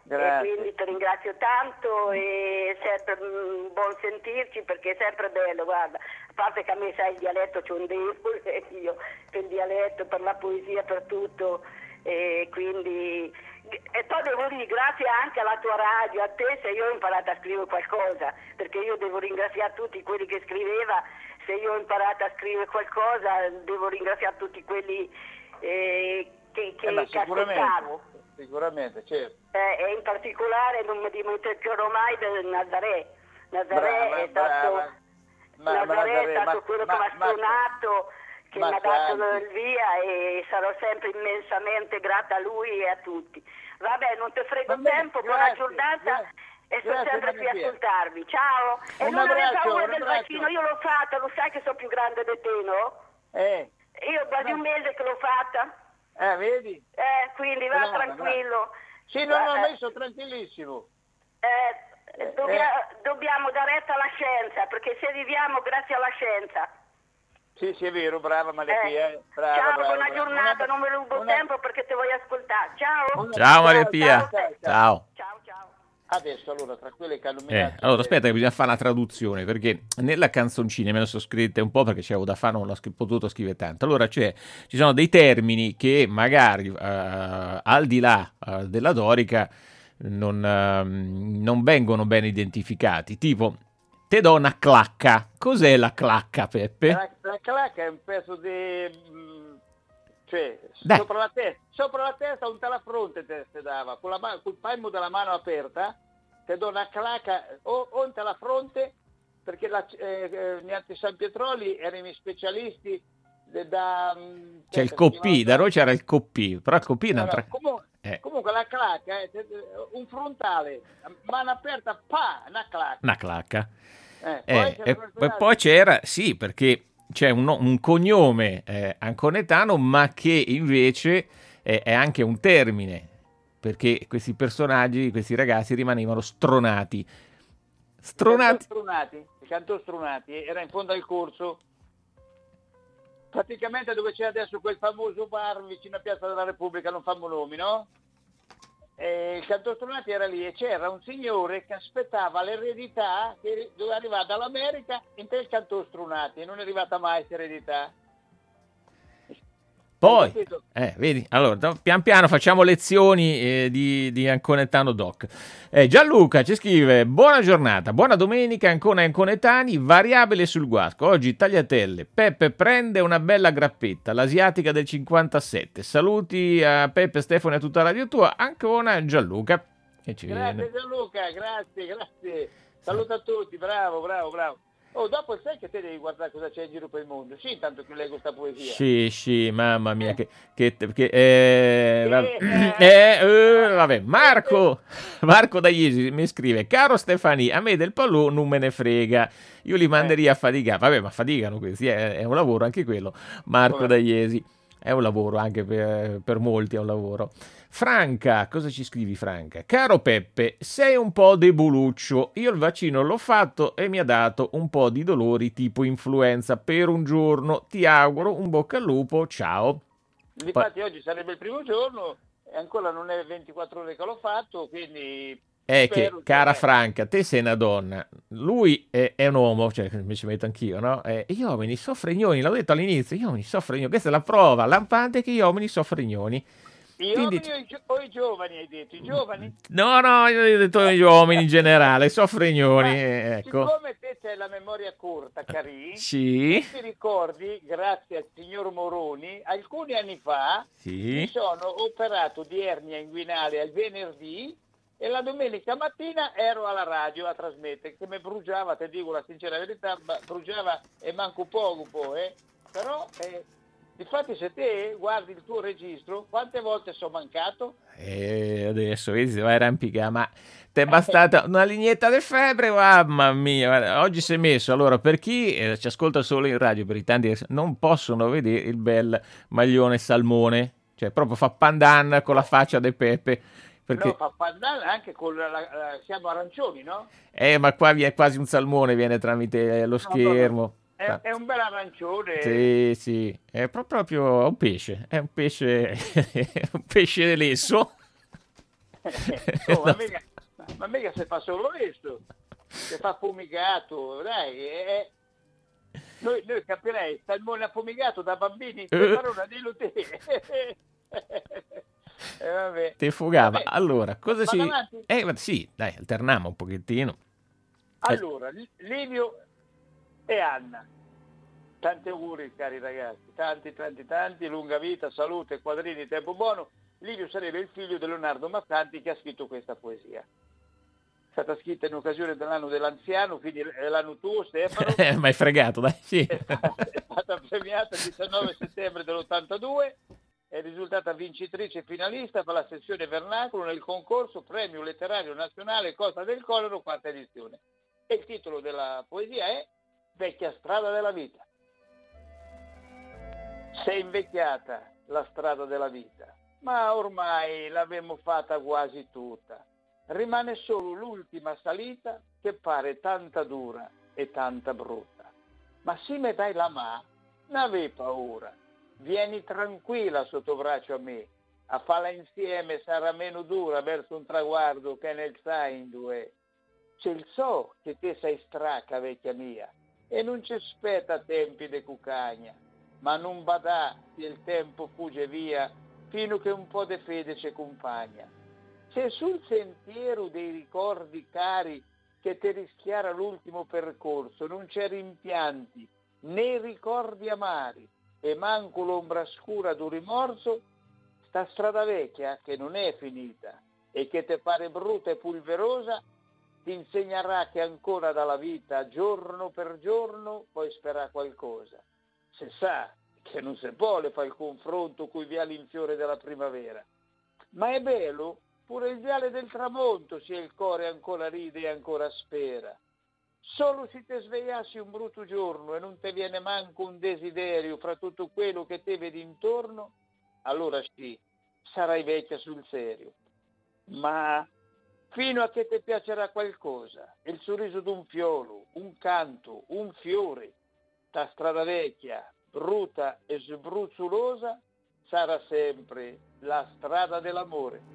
Grazie.
E quindi ti ringrazio tanto e è sempre mm, buon sentirci perché è sempre bello, guarda, a parte che a me sai il dialetto c'è un debole, io per il dialetto, per la poesia, per tutto, e quindi e poi devo dire grazie anche alla tua radio, a te se io ho imparato a scrivere qualcosa, perché io devo ringraziare tutti quelli che scriveva, se io ho imparato a scrivere qualcosa devo ringraziare tutti quelli eh, che, che,
Eh,
che ascoltavo.
Sicuramente, certo.
Eh, e in particolare non mi dimenticherò mai del Nazaré. Nazaré
Brava,
è stato,
brava. Ma- ma
Nazaré è
Nazaré,
stato
ma-
quello
ma-
che mi ha
ma-
stonato, che
ma
mi ha dato
santi.
il via e sarò sempre immensamente grata a lui e a tutti. Vabbè, non ti frego
Va bene,
tempo, buona
grazie,
giornata
grazie,
e sto
grazie,
sempre qui a
Maria Pia.
ascoltarvi. Ciao! E
Un
non avere
abbraccio,
paura
un
del
abbraccio.
vaccino, io l'ho fatta, lo sai che sono più grande di te, no?
Eh,
Io quasi un mese che l'ho fatta,
eh, vedi?
eh, quindi va
Brava,
tranquillo.
Sì, no, no,
Eh,
io sono tranquillissimo.
Eh, dobbia- dobbiamo dare retta alla scienza, perché se viviamo grazie alla scienza.
Sì, sì, è vero, brava Maria
Eh,
Pia. Brava,
ciao,
brava,
buona
brava.
giornata,
Una-
non ve rubo
una-
tempo perché ti voglio ascoltare. Ciao.
una-
Ciao Maria
ciao,
Pia.
ciao, ciao.
Ciao.
Ciao, ciao.
Adesso, allora, tra quelle che hanno
Eh,
nominato...
allora aspetta che bisogna fare una traduzione perché nella canzoncina me ne sono scritte un po' perché c'avevo da fare, non l'ho scri- potuto scrivere tanto. Allora c'è, ci sono dei termini che magari eh, al di là eh, della dorica non, ehm, non vengono ben identificati, tipo te do una clacca. Cos'è la clacca, Peppe?
La, la clacca è un pezzo di... mm, cioè,
Dai.
sopra la testa, sopra la testa, un la fronte te, te dava, con la ma- col palmo della mano aperta, te do una clacca o, o in la fronte, perché la, eh, eh, gli anti San Pietroli erano i specialisti de- da... mm,
C'è il
si
coppì,
chiamava-
da noi c'era il coppì, però il coppì è
No, no,
un'altra...
comunque,
Eh.
comunque la clacca è eh, un frontale, mano aperta, pa, una clacca.
Una clacca.
Eh,
Eh,
poi c'era
e
qualcun
e
altro-
poi c'era, sì, perché c'è un, un cognome eh, anconetano, ma che invece eh, è anche un termine, perché questi personaggi, questi ragazzi rimanevano stronati.
I
Stronati.
Strunati, i cantori Strunati, era in fondo al corso, praticamente dove c'è adesso quel famoso bar vicino a Piazza della Repubblica, non fammo nomi, no? E il cantor Strunati era lì e c'era un signore che aspettava l'eredità che doveva arrivare dall'America in te il cantor Strunati e non è arrivata mai questa eredità.
Poi,
Hai capito?
eh, vedi, allora, da- pian piano facciamo lezioni eh, di, di Anconetano Doc. Eh, Gianluca ci scrive, buona giornata, buona domenica Ancona e Anconetani, variabile sul guasco, oggi tagliatelle, Peppe prende una bella grappetta, l'asiatica del cinquantasette, saluti a Peppe, Stefano e a tutta la radio tua, Ancona Gianluca. E ci
Grazie
viene.
Gianluca, grazie, grazie. Saluto a tutti, bravo, bravo, bravo. Oh, dopo sai che te devi guardare cosa c'è in giro per il mondo. Sì, intanto che leggo sta poesia.
Sì, sì, mamma mia, che, che, che eh, va-
Eh,
eh, eh, vabbè, Marco, Marco da Iesi mi scrive, caro Stefani, a me del Palù non me ne frega, io li manderei a faticare, vabbè, ma faticano questi, è, è un lavoro anche quello, Marco
Vabbè.
da Iesi, è un lavoro anche per, per molti, è un lavoro. Franca, cosa ci scrivi Franca? Caro Peppe, sei un po' deboluccio, io il vaccino l'ho fatto e mi ha dato un po' di dolori tipo influenza per un giorno, ti auguro un bocca al lupo, ciao.
Infatti oggi sarebbe il primo giorno e ancora non è ventiquattro ore che l'ho fatto, quindi...
È che,
spero
cara Franca, te sei una donna, lui è, è un uomo, cioè mi ci metto anch'io, no? Eh, gli uomini soffrignoni, l'ho detto all'inizio, gli uomini soffrignoni, questa è la prova lampante che gli uomini soffrignoni.
Gli
Quindi-
uomini o i, gio- o i giovani hai detto? I giovani?
No, no, io ho detto gli uomini in generale, soffrignoni,
Ma
eh, ecco.
Siccome te c'hai la memoria corta, Cari,
Sì,
ti ricordi, grazie al signor Moroni, alcuni anni fa mi
sì,
sono operato di ernia inguinale al venerdì e la domenica mattina ero alla radio a trasmettere, che mi bruciava, ti dico la sincera verità, ma bruciava e manco poco poi, eh. Però, eh, difatti se te guardi il tuo registro, quante volte sono mancato?
e adesso vedi se vai a arrampicare, ma ti è bastata una lignetta di febbre, mamma mia, guarda, oggi si è messo, allora per chi eh, ci ascolta solo in radio, per i tanti che non possono vedere il bel maglione salmone, cioè proprio fa pandan con la faccia di Peppe, perché...
No, fa pandan anche con la, la- la- siamo arancioni, no?
Eh, ma qua viene quasi un salmone, viene tramite lo schermo.
È, è un bel arancione.
Sì, sì, è pro- proprio un pesce, è un pesce, un pesce lesso.
Oh, ma, mica, ma mica se fa solo questo, se fa fumigato, dai, eh. Noi, noi capirei, salmone affumicato da bambini, per fare una dillo te. Eh, vabbè.
Te fugava.
Vabbè.
Allora, cosa
Vado
ci...
avanti?
Eh, ma sì, dai, alterniamo un pochettino.
Allora, Livio e Anna, tanti auguri cari ragazzi, tanti tanti tanti, lunga vita, salute, quadrini, tempo buono. Livio sarebbe il figlio di Leonardo Massanti che ha scritto questa poesia. È stata scritta in occasione dell'anno dell'anziano, quindi è l'anno tuo Stefano.
Eh, ma hai fregato, dai, sì.
È stata, è stata premiata il diciannove settembre dell'ottantadue, è risultata vincitrice finalista per la sessione Vernacolo nel concorso Premio Letterario Nazionale Costa del Collero, quarta edizione. E il titolo della poesia è Vecchia strada della vita. Sei invecchiata la strada della vita, ma ormai l'abbiamo fatta quasi tutta. Rimane solo l'ultima salita che pare tanta dura e tanta brutta. Ma se mi dai la mano, non avevi paura. Vieni tranquilla sotto braccio a me. A farla insieme sarà meno dura verso un traguardo che nel sai due. C'è il so che te sei stracca, vecchia mia, e non ci aspetta tempi de cucagna. Ma non badà se il tempo fugge via, fino che un po' de fede ci accompagna. Se sul sentiero dei ricordi cari che ti rischiara l'ultimo percorso non c'è rimpianti né ricordi amari e manco l'ombra scura d'un rimorso, sta strada vecchia che non è finita e che te pare brutta e pulverosa ti insegnerà che ancora dalla vita giorno per giorno puoi sperare qualcosa. Se sa che non si vuole fare il confronto coi viali in fiore della primavera, ma è bello pure il viale del tramonto se il cuore ancora ride e ancora spera. Solo se te svegliassi un brutto giorno e non te viene manco un desiderio fra tutto quello che te vedi intorno, allora sì, sarai vecchia sul serio. Ma fino a che ti piacerà qualcosa, il sorriso d'un fiolo, un canto, un fiore, ta strada vecchia, brutta e sbruzzolosa, sarà sempre la strada dell'amore.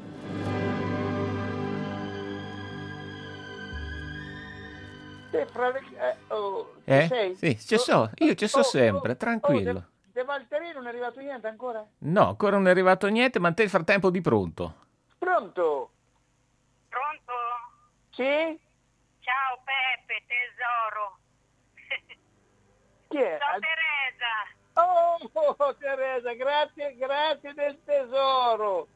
Te fra le... eh, oh, ci
Eh?
sei?
Sì, ci
Oh,
so, io ci so
oh,
sempre,
oh,
tranquillo.
Oh, De, De Valtteri non è arrivato niente ancora?
No, ancora non è arrivato niente, ma te nel frattempo di pronto.
Pronto?
Pronto?
Sì?
Ciao Peppe, tesoro.
Chi è?
Sono Teresa.
Oh, oh, Teresa, grazie, grazie del tesoro.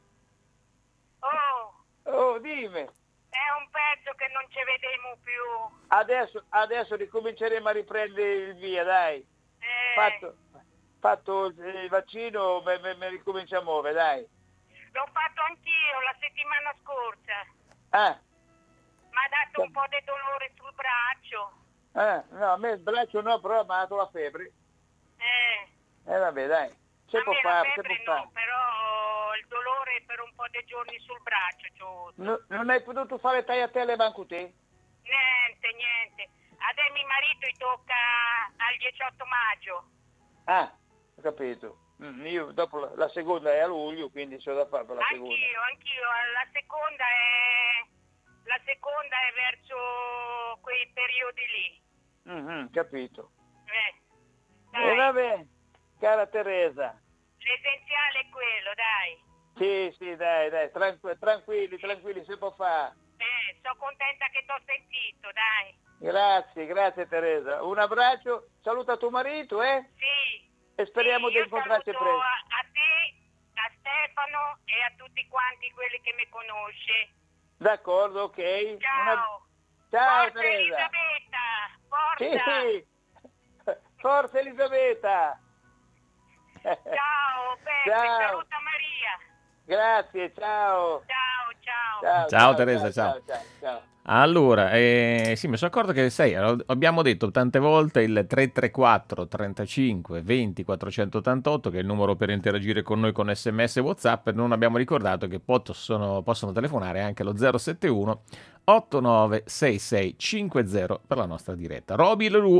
Oh,
Oh, dimmi.
è un pezzo che non ci vediamo più.
Adesso, adesso ricominceremo a riprendere il via, dai.
Eh,
Fatto, fatto il vaccino, me, me, me ricomincia a muovere, dai.
L'ho fatto anch'io la settimana scorsa.
Ah,
Mi ha dato un po' di dolore sul braccio.
ah, no, a me il braccio no, però mi ha dato la febbre.
Eh,
Eh vabbè, dai. Se
a
può
me la
fare, se
febbre
può
no,
fare.
però il dolore per un po' di giorni sul braccio c'ho avuto.
No, non hai potuto fare tagliatelle manco te?
Niente, niente. Adesso mio marito gli tocca al diciotto maggio.
Ah, ho capito. Mm, io dopo la, la seconda è a luglio, quindi c'ho da fare per la seconda.
Anch'io, anch'io. La seconda è la seconda è verso quei periodi lì.
Mhm, capito.
Eh,
E
dai,
vabbè, cara Teresa.
l'essenziale è quello, dai.
Sì, sì, dai, dai, tranqu- tranquilli, tranquilli, si può fare.
Eh, sono contenta che t'ho sentito, dai.
Grazie, grazie Teresa. Un abbraccio, saluta tuo marito, eh?
Sì.
E speriamo
sì,
di
io
incontrarci
saluto
presto.
A, a te, a Stefano e a tutti quanti quelli che mi conosce.
D'accordo, ok.
Ciao.
Una- Ciao
Forza
Teresa.
Elisabetta, forza.
Sì, forza Elisabetta.
Ciao, Peppe,
Ciao.
saluta Maria.
Grazie, ciao.
Ciao, ciao.
Ciao,
Ciao, Teresa,
ciao.
ciao.
ciao, ciao.
Allora, eh, sì, mi sono accorto che sai, abbiamo detto tante volte il tre tre quattro trentacinque venti quattrocentottantotto, che è il numero per interagire con noi con sms e WhatsApp, e non abbiamo ricordato che possono, possono telefonare anche allo zero sette uno otto nove sei sei cinque zero per la nostra diretta. Roby Lelù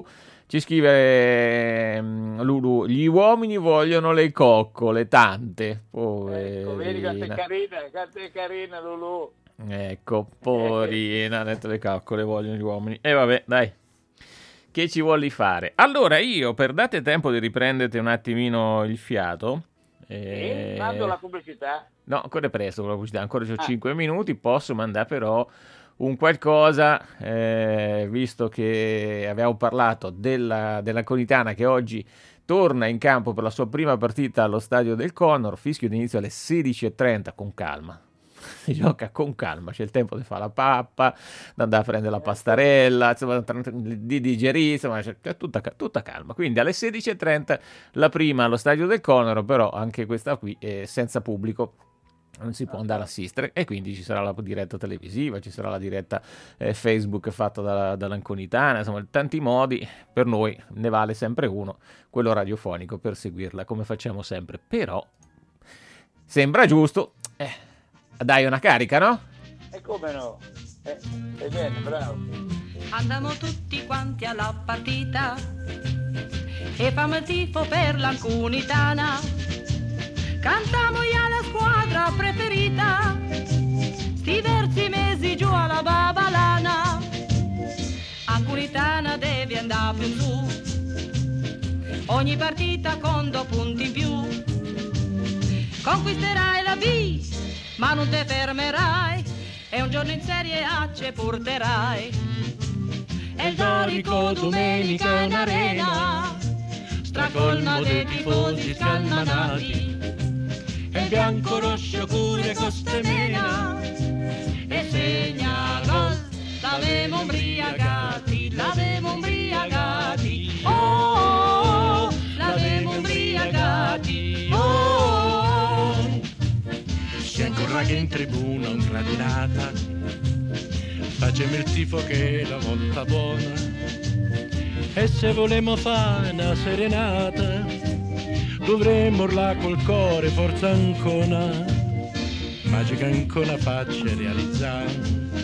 Ci scrive um, Lulu, gli uomini vogliono le coccole, tante. Poverina.
Ecco, vedi quanto è carina, quanto è carina Lulu.
Ecco, poverina, ha detto le coccole vogliono gli uomini. E vabbè, dai. Che ci vuoi fare? Allora io, per date tempo di riprenderti un attimino il fiato...
Eh, eh, mando la pubblicità.
No, ancora è presto con la pubblicità, ancora ho
ah.
cinque minuti, posso mandare però un qualcosa, eh, visto che abbiamo parlato della, della Conitana che oggi torna in campo per la sua prima partita allo stadio del Conor, fischio d'inizio alle sedici e trenta, con calma. Si gioca con calma, c'è il tempo di fare la pappa, di andare a prendere la pastarella, insomma, di digerire, insomma, c'è tutta, tutta calma. Quindi alle sedici e trenta la prima allo stadio del Conoro, però anche questa qui è senza pubblico, non si può andare a assistere, e quindi ci sarà la diretta televisiva, ci sarà la diretta eh, Facebook fatta da, dall'Anconitana, insomma, tanti modi. Per noi ne vale sempre uno, quello radiofonico, per seguirla come facciamo sempre. Però sembra giusto, eh, dai una carica, no?
E come no? Eh, è bene, bravo.
Andiamo tutti quanti alla partita e famo il tifo per l'Anconitana. Cantiamo alla squadra preferita, sti versi mesi giù alla Babalana. Anconitana devi andare più su, ogni partita con due punti in più. Conquisterai la B, ma non te fermerai, e un giorno in Serie A ci porterai. E il Dorico domenica in arena, stracolma dei tifosi scalmanati. E il bianco rosso cure costemena, e segna gol, l'avemo imbriagati, l'avemo imbriagati, oh, oh, oh, l'avemo imbriagati, oh, oh.
C'è ancora che in tribuna un gradinata, facciamo il tifo che è la volta buona, e se volemo fare una serenata dovremmo urlare col cuore forza ancora, magica ancora faccia realizzare,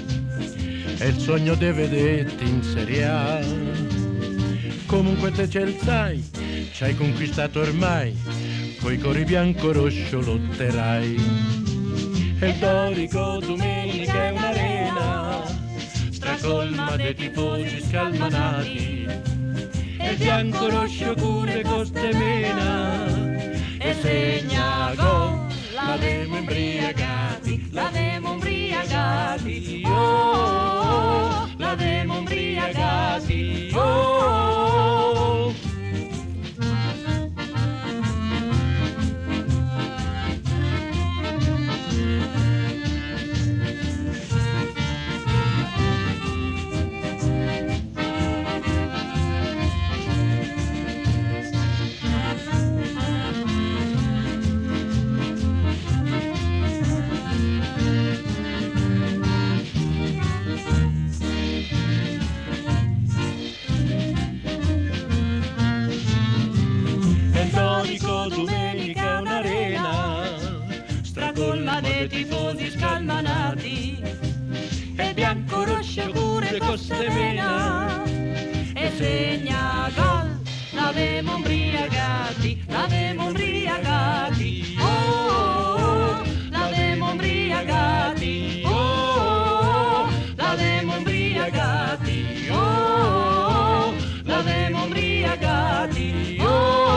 e il sogno di vederti in Serie A. Comunque te ce sai, ci hai conquistato ormai, coi cori bianco-rosso lotterai. E il Dorico domenica è un'arena, stracolma dei tifosi scalmanati. E il bianco-rosso cure costemena, e segna gol, l'avemo imbriagati, l'avemo imbriagati, oh, oh, l'avemo imbriagati, oh, oh. Domenica un'arena, stracolma dei tifosi scalmanati, e bianco rosso cure costemena, e segna gol, l'avemo imbriagati, l'avemo imbriagati, oh, oh, l'avemo imbriagati, oh, oh, l'avemo imbriagati, oh, oh, l'avemo imbriagati, oh, oh.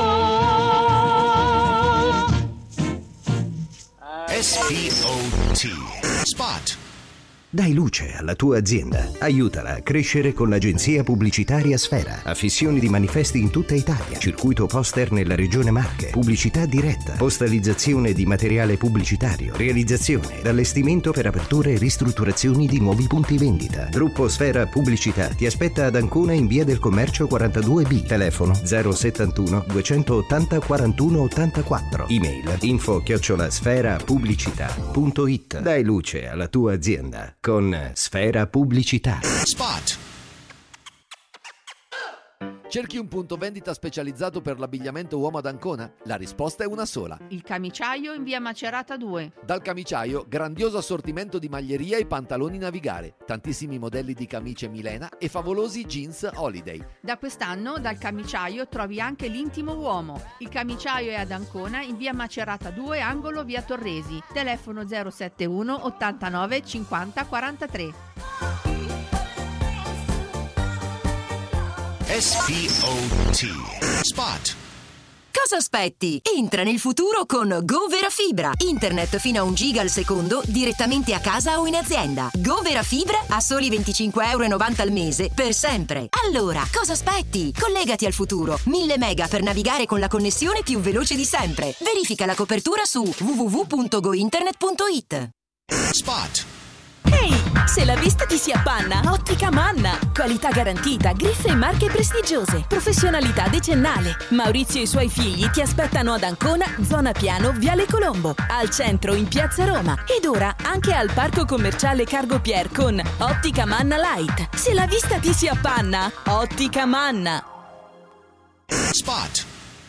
S P O T Spot.
Dai luce alla tua azienda. Aiutala a crescere con l'agenzia pubblicitaria Sfera. Affissioni di manifesti in tutta Italia. Circuito poster nella regione Marche. Pubblicità diretta. Postalizzazione di materiale pubblicitario. Realizzazione ed allestimento per aperture e ristrutturazioni di nuovi punti vendita. Gruppo Sfera Pubblicità ti aspetta ad Ancona in via del Commercio quarantadue B. Telefono zero settantuno duecentottanta quarantuno ottantaquattro. Email info chiocciola sfera pubblicità punto it. Dai luce alla tua azienda con Sfera Pubblicità.
Spot.
Cerchi un punto vendita specializzato per l'abbigliamento uomo ad Ancona? La risposta è una sola.
Il Camiciaio in via Macerata due.
Dal Camiciaio, grandioso assortimento di maglieria e pantaloni Navigare, tantissimi modelli di camicie Milena e favolosi jeans Holiday.
Da quest'anno dal Camiciaio trovi anche l'intimo uomo. Il Camiciaio è ad Ancona in via Macerata due, angolo via Torresi. Telefono zero sette uno ottantanove cinquanta quarantatré.
S P O T. Spot.
Cosa aspetti? Entra nel futuro con Go Vera Fibra. Internet fino a un giga al secondo direttamente a casa o in azienda. Go Vera Fibra a soli venticinque e novanta euro al mese per sempre. Allora, cosa aspetti? Collegati al futuro. mille mega per navigare con la connessione più veloce di sempre. Verifica la copertura su w w w punto go internet punto i t.
Spot.
Ehi, hey, se la vista ti si appanna, Ottica Manna. Qualità garantita, griffe e marche prestigiose, professionalità decennale. Maurizio e i suoi figli ti aspettano ad Ancona, zona Piano, Viale Colombo, al centro in Piazza Roma ed ora anche al parco commerciale Cargo Pier con Ottica Manna Light. Se la vista ti si appanna, Ottica Manna.
Spot.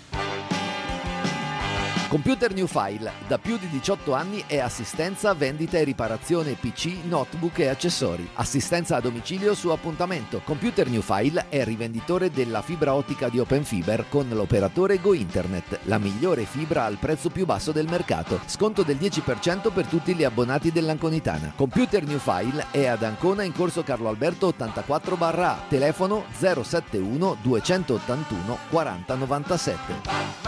Computer New File, da più di diciotto anni è assistenza, vendita e riparazione P C, notebook e accessori. Assistenza a domicilio su appuntamento. Computer New File è rivenditore della fibra ottica di Open Fiber con l'operatore Go Internet, la migliore fibra al prezzo più basso del mercato. Sconto del dieci per cento per tutti gli abbonati dell'Anconitana. Computer New File è ad Ancona in corso Carlo Alberto ottantaquattro A, telefono zero sette uno duecentottantuno quaranta novantasette.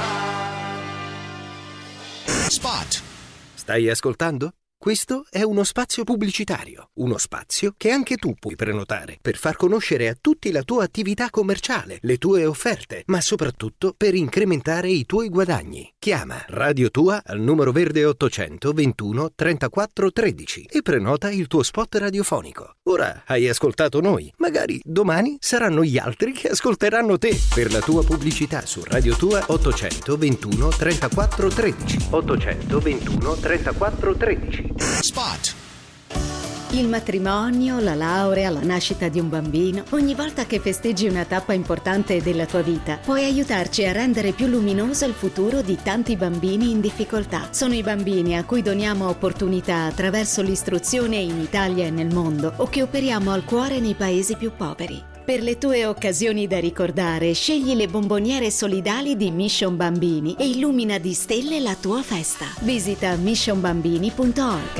Spot.
Stai ascoltando? Questo è uno spazio pubblicitario, uno spazio che anche tu puoi prenotare per far conoscere a tutti la tua attività commerciale, le tue offerte, ma soprattutto per incrementare i tuoi guadagni. Chiama Radio Tua al numero verde ottocento ventuno trentaquattro tredici e prenota il tuo spot radiofonico. Ora hai ascoltato noi, magari domani saranno gli altri che ascolteranno te. Per la tua pubblicità su Radio Tua ottocento ventuno trentaquattro tredici. ottocento ventuno trentaquattro tredici.
Spot.
Il matrimonio, la laurea, la nascita di un bambino, ogni volta che festeggi una tappa importante della tua vita, puoi aiutarci a rendere più luminoso il futuro di tanti bambini in difficoltà. Sono i bambini a cui doniamo opportunità attraverso l'istruzione in Italia e nel mondo o che operiamo al cuore nei paesi più poveri. Per le tue occasioni da ricordare, scegli le bomboniere solidali di Mission Bambini e illumina di stelle la tua festa. Visita mission bambini punto org.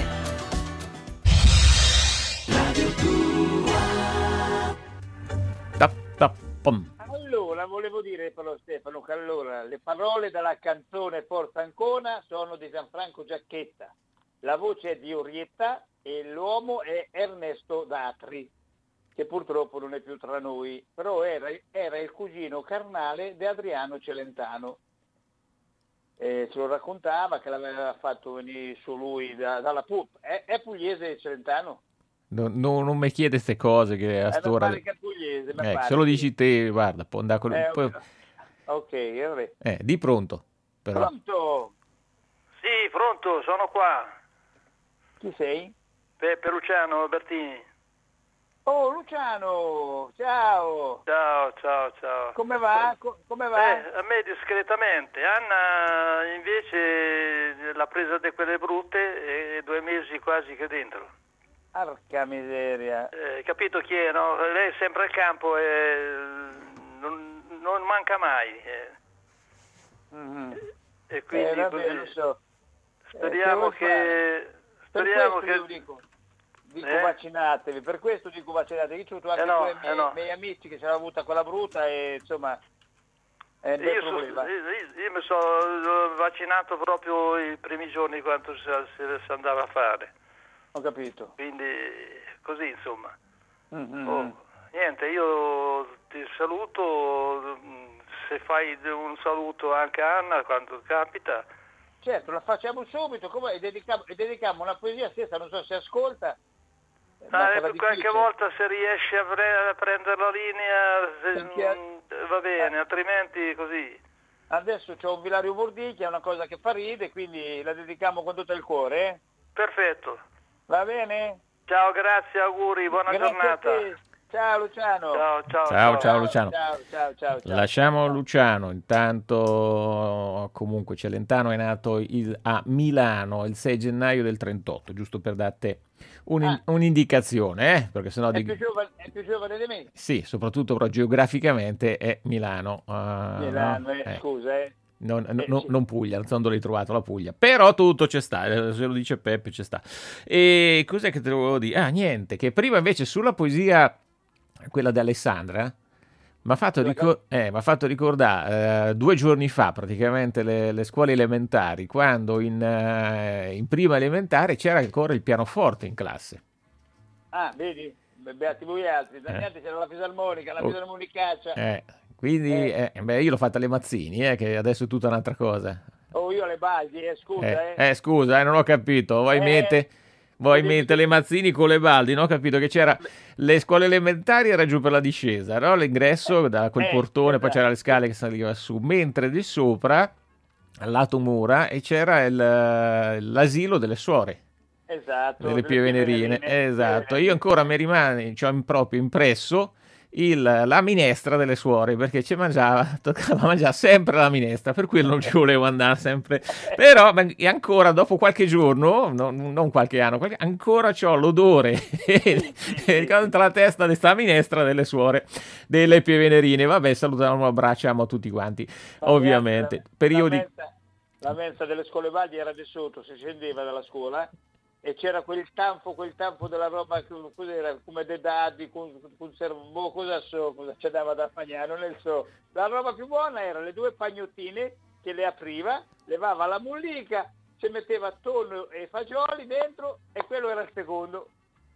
Allora, volevo dire però Stefano che allora le parole della canzone Forza Ancona sono di Gianfranco Giacchetta, la voce è di Orietta e l'uomo è Ernesto Datri, che purtroppo non è più tra noi, però era, era il cugino carnale di Adriano Celentano. Eh, ce lo raccontava che l'aveva fatto venire su lui da, dalla Pup. È, è pugliese Celentano?
No, no, non mi chiede queste cose che a
Eh,
st'ora...
che è pugliese, mi
Eh,
pare.
se lo dici te, guarda, può andare con...
Eh,
poi-
Ok, vabbè.
eh, di pronto, però.
Pronto?
Sì, pronto, sono qua.
Chi sei?
Per, per Luciano Albertini.
Oh, Luciano, ciao.
Ciao, ciao, ciao.
Come va? Co- come va?
Eh, a me discretamente. Anna invece l'ha presa di quelle brutte e due mesi quasi che dentro.
Arca miseria.
Eh, capito chi è, no? Lei è sempre al campo e non, non manca mai. eh.
Mhm.
E quindi
Eh, vabbè,
così.
lo so.
Speriamo
Eh, che
che...
vuoi fare? Per
Speriamo
questo
che...
io dico, dico
Eh?
vaccinatevi, per questo dico vaccinatevi. Io ho avuto anche
Eh no,
due miei,
eh no.
miei amici che ce l'hanno avuta quella brutta e insomma è un bel
Io, so-
problema.
io, io- io mi sono vaccinato proprio i primi giorni quando si, si- si andava a fare.
Ho capito.
Quindi così insomma.
Mhm.
Oh, niente, io ti saluto, se fai un saluto anche a Anna quando capita.
Certo, la facciamo subito, come e dedichiamo, e dedichiamo una poesia stessa, non so se ascolta. ma
Ah,
sarà
ecco, qualche
difficile.
volta se riesci a, pre- a prendere la linea se-
Perché-
mm, va bene, altrimenti così.
Adesso c'ho un Vilario Bordi che è una cosa che fa ride, quindi la dedichiamo con tutto il cuore. Eh?
Perfetto.
Va bene?
Ciao, grazie, auguri, buona
Grazie
giornata.
a te. Ciao Luciano.
Ciao, ciao,
Ciao, ciao Luciano.
Ciao, ciao, ciao, ciao.
Lasciamo Luciano, intanto comunque Celentano è nato il- a Milano il sei gennaio del trentotto, giusto per dare te un-
Ah.
un'indicazione, eh? Perché sennò
È
di...
più, giovane, è più giovane di me.
Sì, soprattutto però geograficamente è Milano. ah,
Milano,
no?
eh,
Eh,
scusa, eh.
Non,
Eh,
no-
sì.
non Puglia, non so dove l'hai trovato la Puglia, però tutto c'è sta, eh, se lo dice Peppe c'è sta. E cos'è che te lo volevo dire? Ah, niente, che prima invece sulla poesia, quella di Alessandra, mi ha fatto, ricor- eh, m'ha fatto ricordare eh, due giorni fa praticamente le, le scuole elementari, quando in, eh, in prima elementare c'era ancora il pianoforte in classe.
Ah, vedi? Beati voi altri. Da
Eh.
niente c'era la fisarmonica, la
Oh.
fisarmonicaccia.
Eh, quindi,
Eh.
eh, beh, io l'ho fatta alle Mazzini, eh, che adesso è tutta un'altra cosa.
Oh, io le baldi, eh, scusa,
Eh,
eh.
eh, scusa, eh, non ho capito. Voi
Eh,
mette, voi
devi-
mette le Mazzini con le baldi, non ho capito che c'era le scuole elementari era giù per la discesa, no? L'ingresso da quel
Eh,
portone, poi
esatto.
c'era le scale che saliva su, mentre di sopra, al lato mura, e c'era il- l'asilo delle suore,
Esatto.
delle pie venerine. Esatto, io ancora mi rimane, cioè, proprio impresso il- la minestra delle suore, perché ci mangiava, toccava mangiare sempre la minestra, per cui non ci volevo andare sempre. Però ma- e ancora dopo qualche giorno, no- non qualche anno, qualche- ancora ho l'odore contro la testa di sta minestra delle suore, delle pie venerine. Vabbè, salutiamo, abbracciamo a tutti quanti, ovviamente. Periodi...
La mensa, la mensa delle scuole valdi era di sotto, si scendeva dalla scuola e c'era quel tanfo, quel tanfo della roba, che- cos'era, come dei dadi, con, con servo, cosa so, cosa ci dava da mangiare, non ne so. La roba più buona era le due pagnottine che le apriva, levava la mollica, ci metteva tonno e fagioli dentro e quello era il secondo.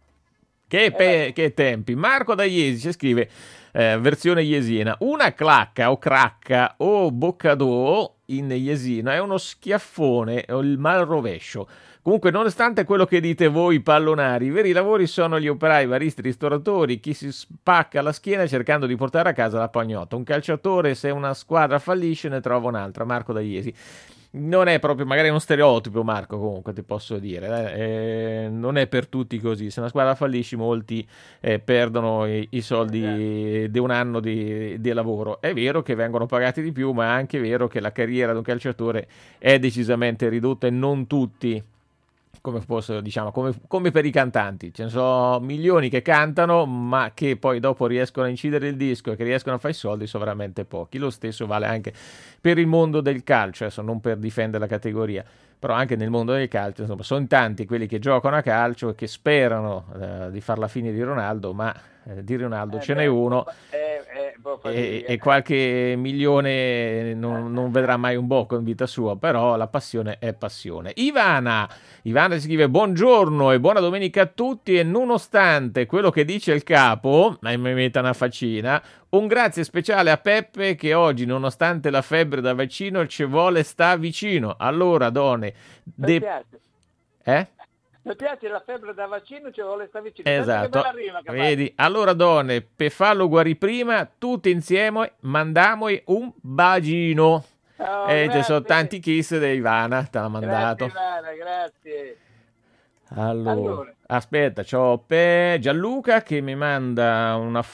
Che, pe- che tempi. Marco da Iesi ci scrive, eh, versione iesina, una clacca o cracca o boccadò in iesino è uno schiaffone o il mal rovescio. Comunque, nonostante quello che dite voi pallonari, i veri lavori sono gli operai, baristi, ristoratori, chi si spacca la schiena cercando di portare a casa la pagnotta. Un calciatore, se una squadra fallisce, ne trova un'altra. Marco da Iesi. Non è proprio, magari è uno stereotipo, Marco, comunque ti posso dire, eh. Eh, non è per tutti così. Se una squadra fallisce, molti eh, perdono i, i soldi di un anno di, di lavoro. È vero che vengono pagati di più, ma è anche vero che la carriera di un calciatore è decisamente ridotta e non tutti, come posso, diciamo, come, come per i cantanti, ce ne sono milioni che cantano ma che poi dopo riescono a incidere il disco e che riescono a fare i soldi sono veramente pochi. Lo stesso vale anche per il mondo del calcio, adesso non per difendere la categoria, però anche nel mondo del calcio, insomma, sono tanti quelli che giocano a calcio e che sperano eh, di far la fine di Ronaldo, ma eh, di Ronaldo
Eh,
ce
beh,
n'è uno
eh, eh, può fare
e,
dire.
e qualche milione non, non vedrà mai un bocco in vita sua, però la passione è passione. Ivana, Ivana scrive buongiorno e buona domenica a tutti e nonostante quello che dice il capo, ma mi metta una faccina, un grazie speciale a Peppe che oggi nonostante la febbre da vaccino ci vuole sta vicino. Allora donne,
Mi
de-
piace.
eh?
Mi piace la febbre da vaccino, ci vuole stare vicino.
Esatto,
Guarda che bella rima che fa.
vedi, allora donne, per farlo guarire prima, tutti insieme mandiamogli un bagino.
Oh,
e ci
grazie.
sono tanti kiss di Ivana, te l'ha mandato.
Grazie, Ivana, grazie.
Allora,
Allora.
aspetta, c'ho Pe- Gianluca che mi manda una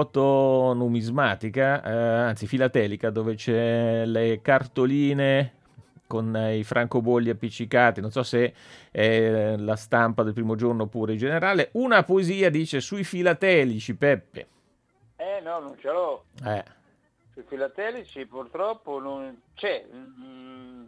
foto numismatica, eh, anzi filatelica, dove c'è le cartoline con eh, i francobolli appiccicati, non so se è la stampa del primo giorno oppure in generale. Una poesia dice sui filatelici, Peppe.
Eh no, non ce l'ho.
Eh,
Sui filatelici purtroppo non c'è. Mm,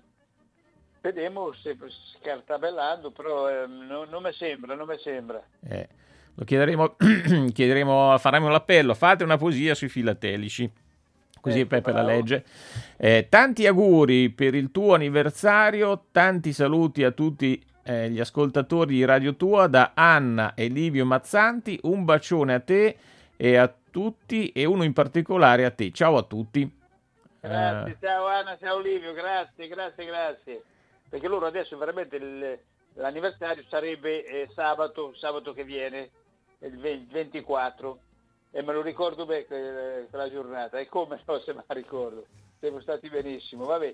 vediamo se scartabellando, però eh, non, non mi sembra, non mi sembra.
eh, lo chiederemo, chiederemo, faremo l'appello, fate una poesia sui filatelici. Così
Ecco,
Peppe la
bravo.
legge. Eh, tanti auguri per il tuo anniversario, tanti saluti a tutti eh, gli ascoltatori di Radio Tua da Anna e Livio Mazzanti, un bacione a te e a tutti e uno in particolare a te. Ciao a tutti.
Grazie,
Eh,
ciao Anna, ciao Livio, grazie, grazie, grazie. Perché loro adesso veramente il- l'anniversario sarebbe eh, sabato, sabato che viene, il ventiquattro. E me lo ricordo bene que- quella giornata, e come no se me la ricordo, siamo stati benissimo, vabbè.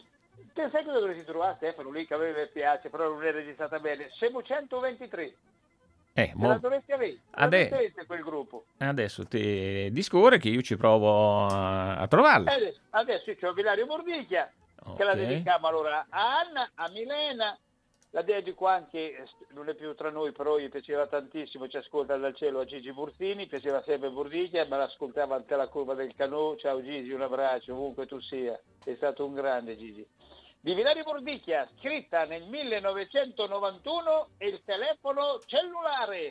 Te sai cosa dovresti trovare Stefano lì che a me mi piace, però non è registrata bene, Semo centoventitré.
Eh,
Ce
mo-
la dovresti avere,
Ade-
avete quel gruppo.
Adesso ti discorre che io ci provo a, a trovarla.
E Adesso, adesso c'ho Vilario Mordicchia, che la
Ok.
dedichiamo allora a Anna, a Milena, la dedico anche, non è più tra noi, però gli piaceva tantissimo, ci ascolta dal cielo, a Gigi Burzini, piaceva sempre Mordicchia, me l'ascoltava anche la curva del Canò. Ciao Gigi, un abbraccio, ovunque tu sia, sei stato un grande Gigi. Di Vilario Mordicchia, scritta nel millenovecentonovantuno, e il telefono cellulare.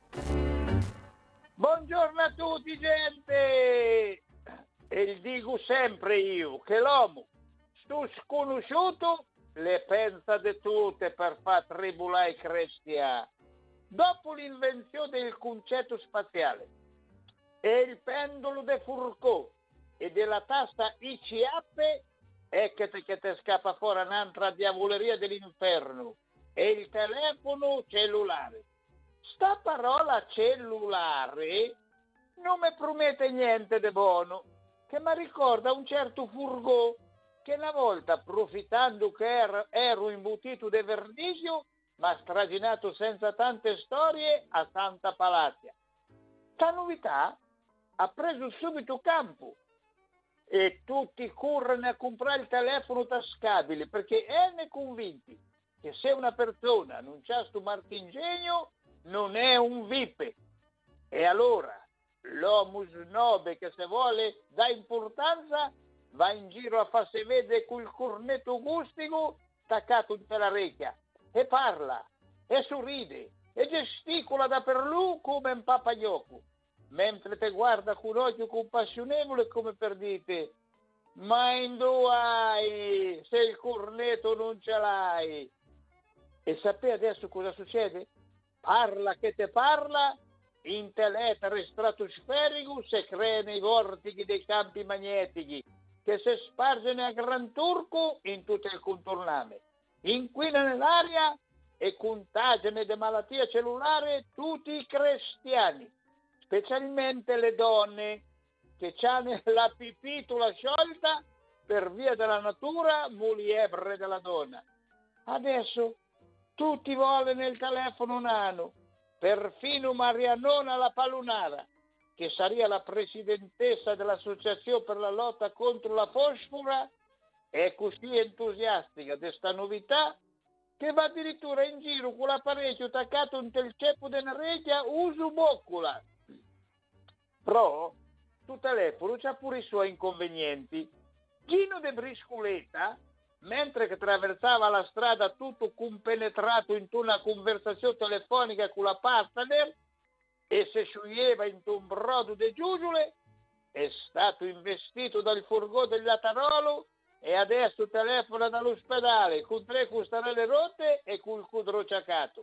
Buongiorno a tutti gente, e dico sempre io che l'uomo, sto sconosciuto, le pensa di tutte per far tribulare i cristiani. Dopo l'invenzione del concetto spaziale e il pendolo de Fourcault e della tasta I C F, ecco che ti scappa fuori un'altra diavoleria dell'inferno, e il telefono cellulare. Sta parola cellulare non mi promette niente di buono, che mi ricorda un certo Fourcault che una volta, approfittando che ero, ero imbutito di verniglio, ma straginato senza tante storie a Santa Palazia. Sta novità ha preso subito campo e tutti corrono a comprare il telefono tascabile, perché erano convinti che se una persona non c'ha sto martingegno non è un vipe. E allora l'uomo snobe che se vuole dà importanza va in giro a farsi vedere col cornetto gustico staccato in la orecchia e parla e sorride e gesticola da per lui come un papagliocco, mentre te guarda con occhio compassionevole come per dite: ma in dove hai se il cornetto non ce l'hai? E sapete adesso cosa succede? Parla che te parla, in teletere stratosferico si creano i vortici dei campi magnetici che si spargono a gran turco in tutto il contorname, inquinano l'aria e contagiano di malattia cellulare tutti i cristiani, specialmente le donne che hanno la pipitola sciolta per via della natura muliebre della donna. Adesso tutti vogliono il telefono nano, perfino Mariannona la Palunara, che sarebbe la presidentessa dell'Associazione per la lotta contro la fosfora, è così entusiastica di questa novità che va addirittura in giro con l'apparecchio attaccato in tel ceppo della reggia uso boccola. Però tu telefono c'ha pure i suoi inconvenienti. Gino de Briscoleta, mentre che attraversava la strada tutto compenetrato in una conversazione telefonica con la partner e si scioglieva in un brodo di giuggiole, è stato investito dal furgone del Latarolo e adesso telefona dall'ospedale con tre costarelle rotte e col cudro ciacato.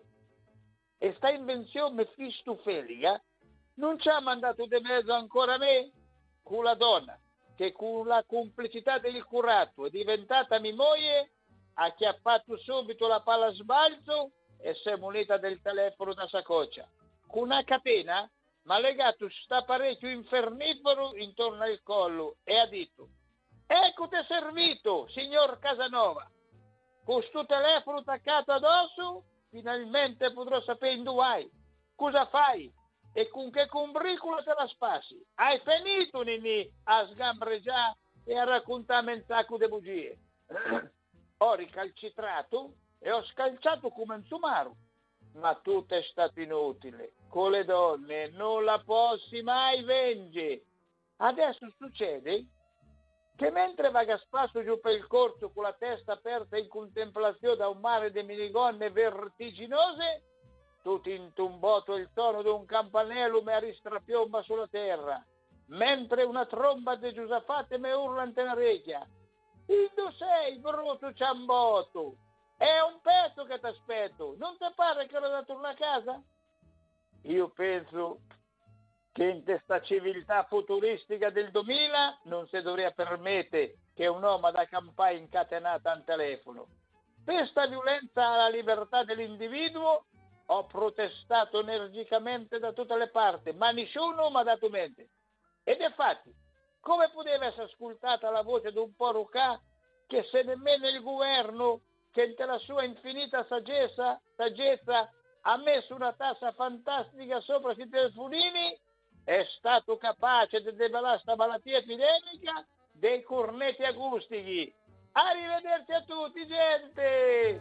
E sta invenzione mefistofelica non ci ha mandato di mezzo ancora me con la donna che con la complicità del curato è diventata mia moglie, ha acchiappato subito la palla sbalzo e si è munita del telefono da saccoccia. Con una catena mi ha legato st'apparecchio infernifero intorno al collo e ha detto: ecco te servito, signor Casanova. Con sto telefono attaccato addosso, finalmente potrò sapere in dove hai, cosa fai e con che combricola te la spassi. Hai finito, Nini, a sgambreggiare e a raccontarmi un sacco di bugie. Ho ricalcitrato e ho scalciato come un sumaro. Ma tutto è stato inutile. Con le donne non la possi mai vengere. Adesso succede che mentre vaga a spasso giù per il corso con la testa aperta in contemplazione da un mare di minigonne vertiginose, tu ti intumbotto il tono di un campanello mi ristrapiomba sulla terra, mentre una tromba di Giusafatte mi urla in tenerecchia: Indo sei, brutto ciambotto! È un pezzo che ti aspetto, non ti pare che ero da tornare a casa? Io penso che in questa civiltà futuristica del duemila non si dovrebbe permettere che un uomo da campagna incatenata al telefono. Per questa violenza alla libertà dell'individuo ho protestato energicamente da tutte le parti, ma nessuno mi ha dato mente. Ed infatti, come poteva essere ascoltata la voce di un porucà che se nemmeno il governo, che per la sua infinita saggezza, saggezza ha messo una tassa fantastica sopra i telefonini, è stato capace di debellare questa malattia epidemica dei cornetti acustici. Arrivederci a tutti, gente!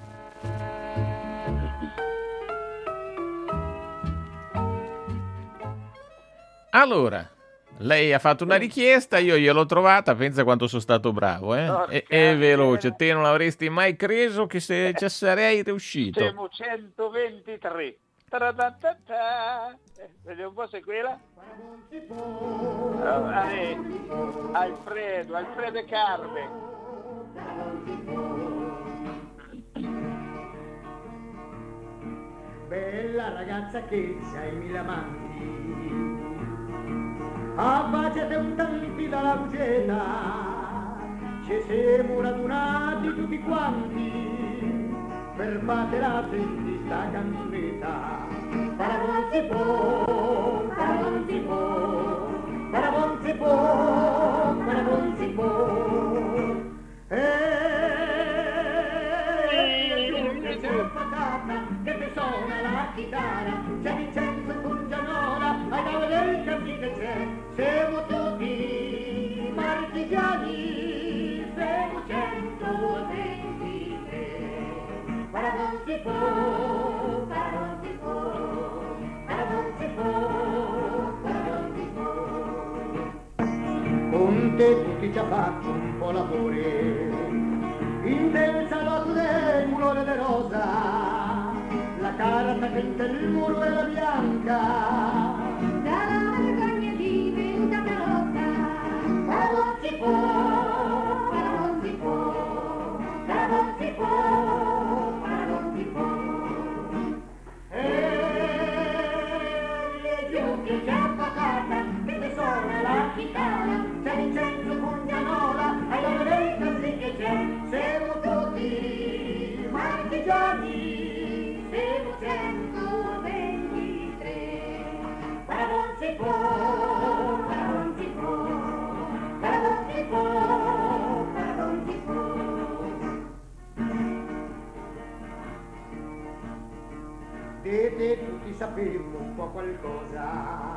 Allora, lei ha fatto una richiesta, io gliel'ho trovata, pensa quanto sono stato bravo, eh?
Oh,
È, è veloce, te non avresti mai creso che se ci sarei riuscito.
Siamo centoventitré. Ta-da-da-da-da. Eh, vediamo un po' se è quella. Oh, eh, Alfredo, Alfredo e Carme.
Bella ragazza che c'hai mille amanti, affacciate un tanti dalla buceta, ci siamo radunati tutti quanti per fare la senti sta canzonetta. Parabon si può, parabon si può, parabon si può, parabon si può. E c'è patata che mi suona la chitarra, c'è Vincenzo Pungianola, ai da vedere che che c'è. Siamo tutti marchigiani, siamo centoventitré. Parabon si può, parabon si può, parabon si può, parabon si può. Con te tutti ci ha fatto un po' l'amore, in del salotto del mulone de rosa, la carta che il muro era bianca, dalla vergogna divenuta carota. Parabon si può, parabon si può, parabon si può, parabon si può. E giù che c'è patata, che ti suona la chitarra, c'è Vincenzo Pungianola, ai da vedere così che c'è. Siamo tutti marchigiani, siamo centoventitré. Parabon si può, parabon si può, parabon si può, parabon si può. Di te tutti sappiamo un po' qualcosa,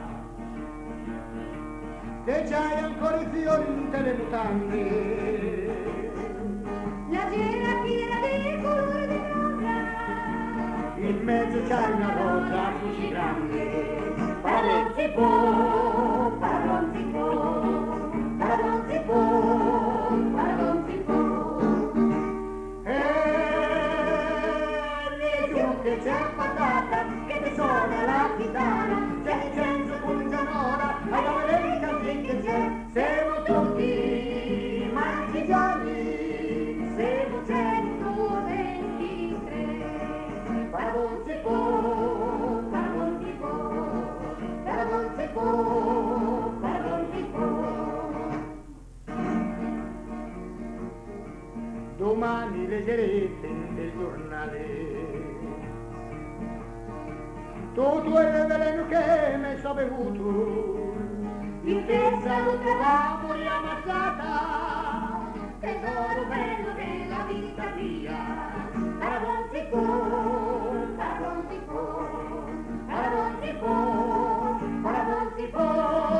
te c'hai ancora i fiori in te le mutande, la cera piena di colore di rosa, in mezzo c'hai una rosa così grande. Parabon si può, parabon si può, parabon si può, parabon si può. E giù che c'è patata, che ti suona la chitarra, c'è Vincenzo Pungianola, ai da vedere così che c'è. Siamo tutti marchigiani, siamo centoventitré. Parabon si può, parabon si può, parabon si può, parabon si può. Domani leggerete nel giornale tutto il veleno che mi so bevuto, in che salute va poi ammazzata, tesoro bello della vita mia. Parabon si può, parabon si può, parabon si può, parabon si può.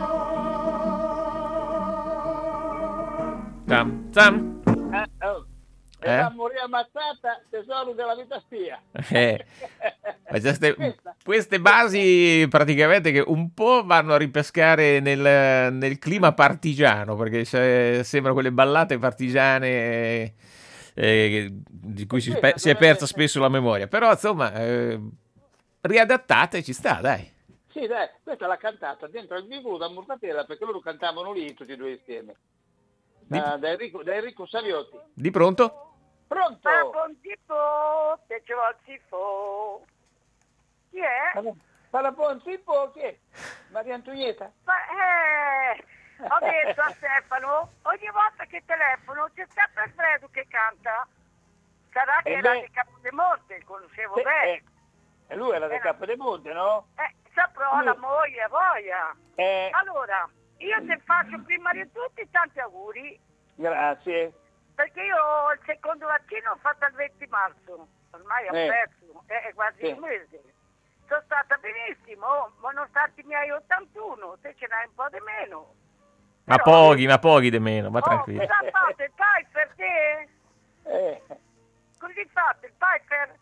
Zam, zam.
Eh, oh. E
Eh?
va a morire ammazzata, tesoro della vita spia.
Eh, ma queste, queste basi praticamente che un po' vanno a ripescare nel, nel clima partigiano, perché se- sembra quelle ballate partigiane eh, eh, di cui si, spe- si è persa spesso la memoria, però insomma eh, riadattate ci sta, dai.
Sì, dai, questa l'ha cantata dentro al vivo da Murtatela, perché loro cantavano lì tutti e due insieme. Da, da Enrico, da Enrico Saviotti.
Di pronto?
Pronto?
Parabon si può, te ci vuol si può. Chi è?
Parabon si può, chi è? Maria Antonietta?
Ma, eh, ho detto a Stefano, ogni volta che telefono c'è sempre Alfredo che canta. Sarà che
E
era
lei-
di Capodemonte, conoscevo
Sì,
bene.
eh, E lui era del Capodimonte, no?
Eh, saprò
Lui-
la moglie, voglia.
Eh.
Allora, io ti faccio prima di tutti tanti auguri
Grazie.
perché io il secondo vaccino ho fatto il venti marzo, ormai ho
Eh.
perso, è è quasi
Sì.
un mese. Sono stata benissimo, ma non stati i miei ottantuno, te ce n'hai un po' di meno.
Ma pochi, ma pochi di meno, ma
Oh,
tranquillo.
cosa fate, il Piper te?
Eh.
Così fate, il Piper?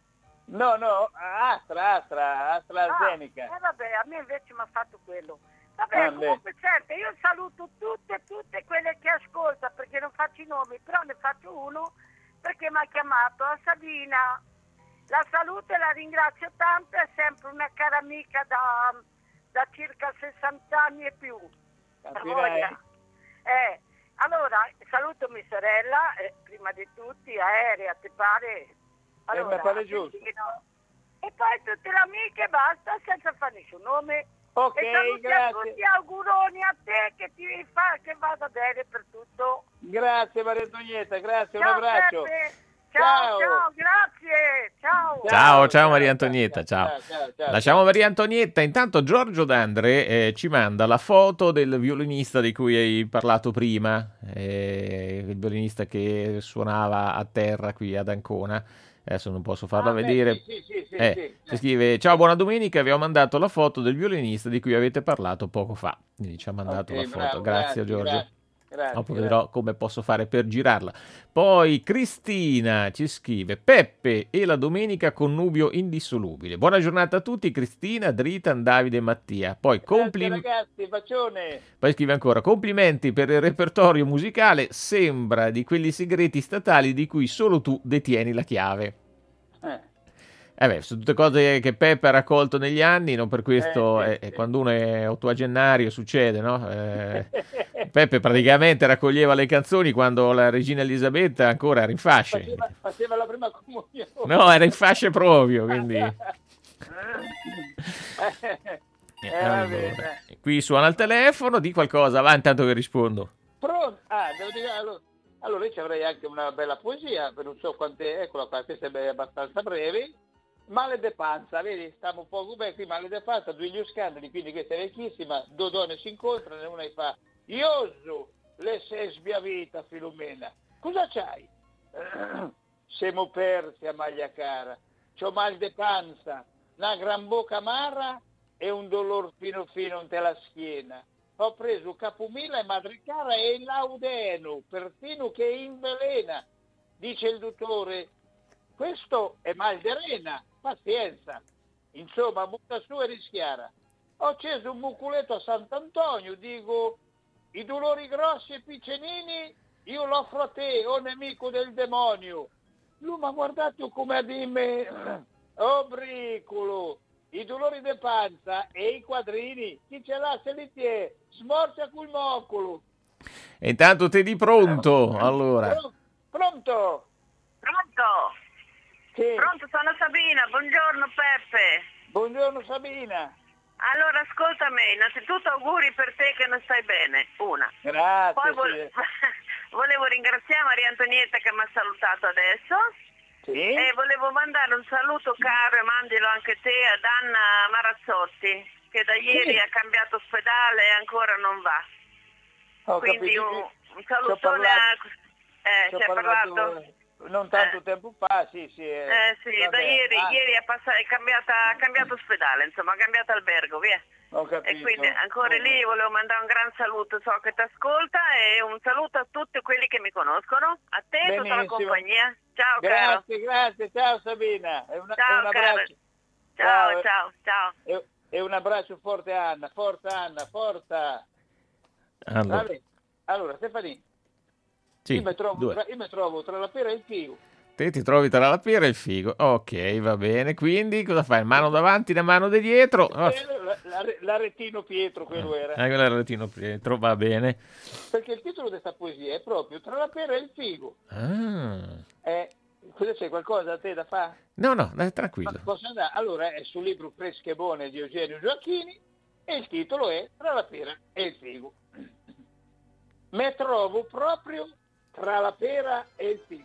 No, no, Astra, Astra, AstraZeneca.
Ah, eh vabbè, a me invece mi ha fatto quello. Vabbè,
Ah,
comunque senti, io saluto tutte, tutte quelle che ascolta, perché non faccio i nomi, però ne faccio uno, perché mi ha chiamato, a Sabina. La saluto e la ringrazio tanto, è sempre una cara amica da, da circa sessanta anni e più.
Capirai.
Eh, allora, saluto mia sorella, eh, prima di tutti, aerea, ti pare? Allora,
mi pare giusto.
Cecchino, e poi tutte le amiche, basta, senza fare nessun nome.
Ok,
e saluti a
grazie.
tutti, auguroni a te che ti fa, che vada bene per tutto.
Grazie Maria Antonietta, grazie,
Ciao,
un abbraccio.
Peppe. Ciao, ciao, grazie. Ciao.
Ciao, ciao Maria Antonietta, ciao.
ciao, ciao, ciao.
Lasciamo Maria Antonietta, intanto Giorgio D'Andre eh, ci manda la foto del violinista di cui hai parlato prima, eh, il violinista che suonava a terra qui ad Ancona. Adesso non posso farla
Ah, beh,
vedere.
sì, sì, sì, sì,
Eh,
sì.
si scrive: ciao, buona domenica, vi ho mandato la foto del violinista di cui avete parlato poco fa. Quindi ci ha mandato
Ok,
la foto.
bravo,
grazie,
grazie,
Giorgio.
grazie, grazie,
Dopo
grazie.
vedrò come posso fare per girarla. Poi Cristina ci scrive: Peppe e la domenica connubio indissolubile. Buona giornata a tutti, Cristina, Dritan, Davide e Mattia. Poi
Grazie
complimenti.
ragazzi, bacione.
Poi scrive ancora: complimenti per il repertorio musicale, sembra di quelli segreti statali di cui solo tu detieni la chiave.
Eh.
Eh beh, sono tutte cose che Peppe ha raccolto negli anni, non per questo,
Eh,
eh, eh, quando uno è ottuagennario succede, no? Eh, Peppe praticamente raccoglieva le canzoni quando la regina Elisabetta ancora era in fasce.
Faceva, faceva la prima comunione.
No, era in fasce proprio, quindi...
Eh, va
Allora,
bene.
qui suona il telefono, di qualcosa, va intanto che rispondo.
Pronto? Ah, devo dire, allora, allora io ci avrei anche una bella poesia, non so quante, eccola qua, questa è abbastanza breve. Male de panza, vedi, stiamo un po' come qui, male de panza, due gli scandali, quindi questa è vecchissima, due donne si incontrano e una gli fa: Iosu, le sei sbiavita Filomena, cosa c'hai? Siamo persi a maglia cara, c'ho mal de panza, una gran bocca amara e un dolor fino fino in la schiena. Ho preso capumilla e madricara e il laudeno, perfino che invelena. Dice il dottore: questo è mal di rena, pazienza. Insomma, butta su e rischiara. Ho acceso un muculetto a Sant'Antonio, dico: i dolori grossi e piccenini io lo offro a te, o nemico del demonio. Lui mi ha guardato come a dirmi: oh bricolo, i dolori di panza e i quadrini, chi ce l'ha se li tiene, smorcia col moccolo.
E intanto te di pronto, allora.
Pro- pronto?
Pronto?
Sì.
Pronto, sono Sabina, buongiorno Peppe.
Buongiorno Sabina.
Allora, ascoltami, innanzitutto auguri per te che non stai bene, una.
Grazie.
Poi vol- volevo ringraziare Maria Antonietta che mi ha salutato adesso.
Sì.
E volevo mandare un saluto caro, e mandilo anche te, ad Anna Marazzotti, che da ieri
Sì.
ha cambiato ospedale e ancora non va.
Ho
Quindi
capito.
un, un
Ci ho
salutone
parlato-
a... Eh,
ci ho
ci hai
parlato,
parlato?
eh, non tanto tempo fa, sì, sì. Eh,
Eh sì, da
vabbè.
ieri,
Ah,
ieri è, passa- è, cambiata, ha cambiato ospedale, insomma, ha cambiato albergo, via.
ho capito.
E quindi ancora lì volevo mandare un gran saluto, so che ti ascolta, e un saluto a tutti quelli che mi conoscono, a te e tutta la
Benissimo.
compagnia. Ciao caro.
Grazie, grazie, ciao Sabina. E una- e
Ciao
un
caro.
abbraccio.
Ciao,
eh.
ciao, ciao.
E, e un abbraccio forte a Anna, forza Anna, forza.
Allora,
Vabbè. Allora, Stefani,
sì,
io, mi trovo
due.
tra, io mi trovo tra la pera e il figo.
Te ti trovi tra la pera e il figo. Ok, va bene. Quindi cosa fai? Mano davanti, la mano di dietro. Oh,
Eh, la- la- L'aretino Pietro quello era.
eh, quello era il retino Pietro, va bene.
Perché il titolo di questa poesia è proprio Tra la pera e il figo.
Ah.
Eh, cosa c'è, qualcosa a te da fare?
No, no, dai, tranquillo.
Posso andare? Allora è sul libro Fresche e Buone di Eugenio Gioacchini e il titolo è Tra la pera e il figo. Me trovo proprio tra la pera e il figo.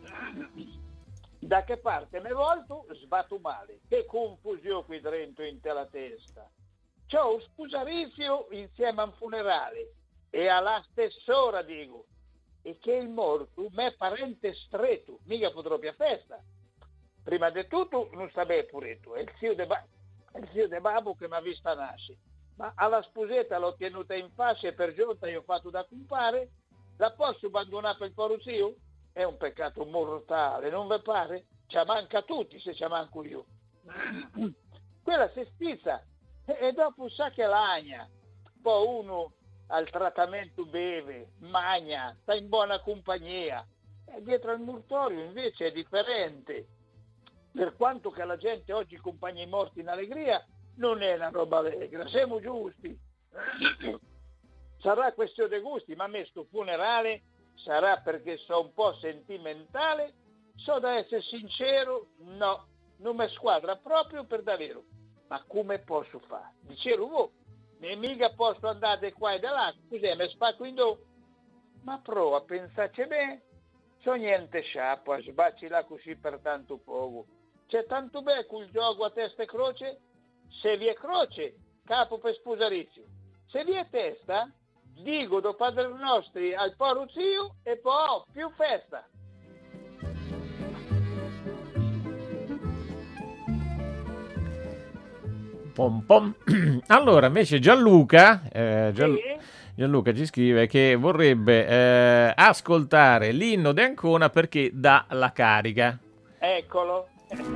Da che parte me volto sbatto male. Che confusione qui dentro in te la testa. C'ho un spusarizio insieme a un funerale e alla stessa ora dico: è che il morto mi è parente stretto, mica potrò più a festa. Prima di tutto non sta bene pure tu, è il zio de, ba- è il zio de babbo che mi ha vista nascere, ma alla sposetta l'ho tenuta in fascia e per giunta io ho fatto da compare, la posso abbandonare per il poro zio? È un peccato mortale, non vi pare? Ci manca a tutti se ci manco io. Quella si stizza e, e dopo sa che lagna, poi uno al trattamento beve, magna, sta in buona compagnia, e dietro al mortorio invece è differente. Per quanto che la gente oggi accompagna i morti in allegria, non è una roba allegra, siamo giusti. Sarà questione di gusti, ma a me sto funerale sarà perché sono un po' sentimentale, so da essere sincero, no, non mi squadra proprio per davvero. Ma come posso fare? Dicevo, voi, ne mica posso andare di qua e di là, così mi spacco in do. Ma prova a pensarci bene, so niente sciappa, sbacci là così per tanto poco. C'è tanto bene quel gioco a testa e croce? Se vi è croce, capo per sposarizio. Se vi è testa, dico do Padre Nostri al poro zio e poi più festa.
Pom pom. Allora, invece Gianluca, eh, Gian-
Sì?
Gianluca ci scrive che vorrebbe eh, ascoltare l'inno di Ancona perché dà la carica.
Eccolo.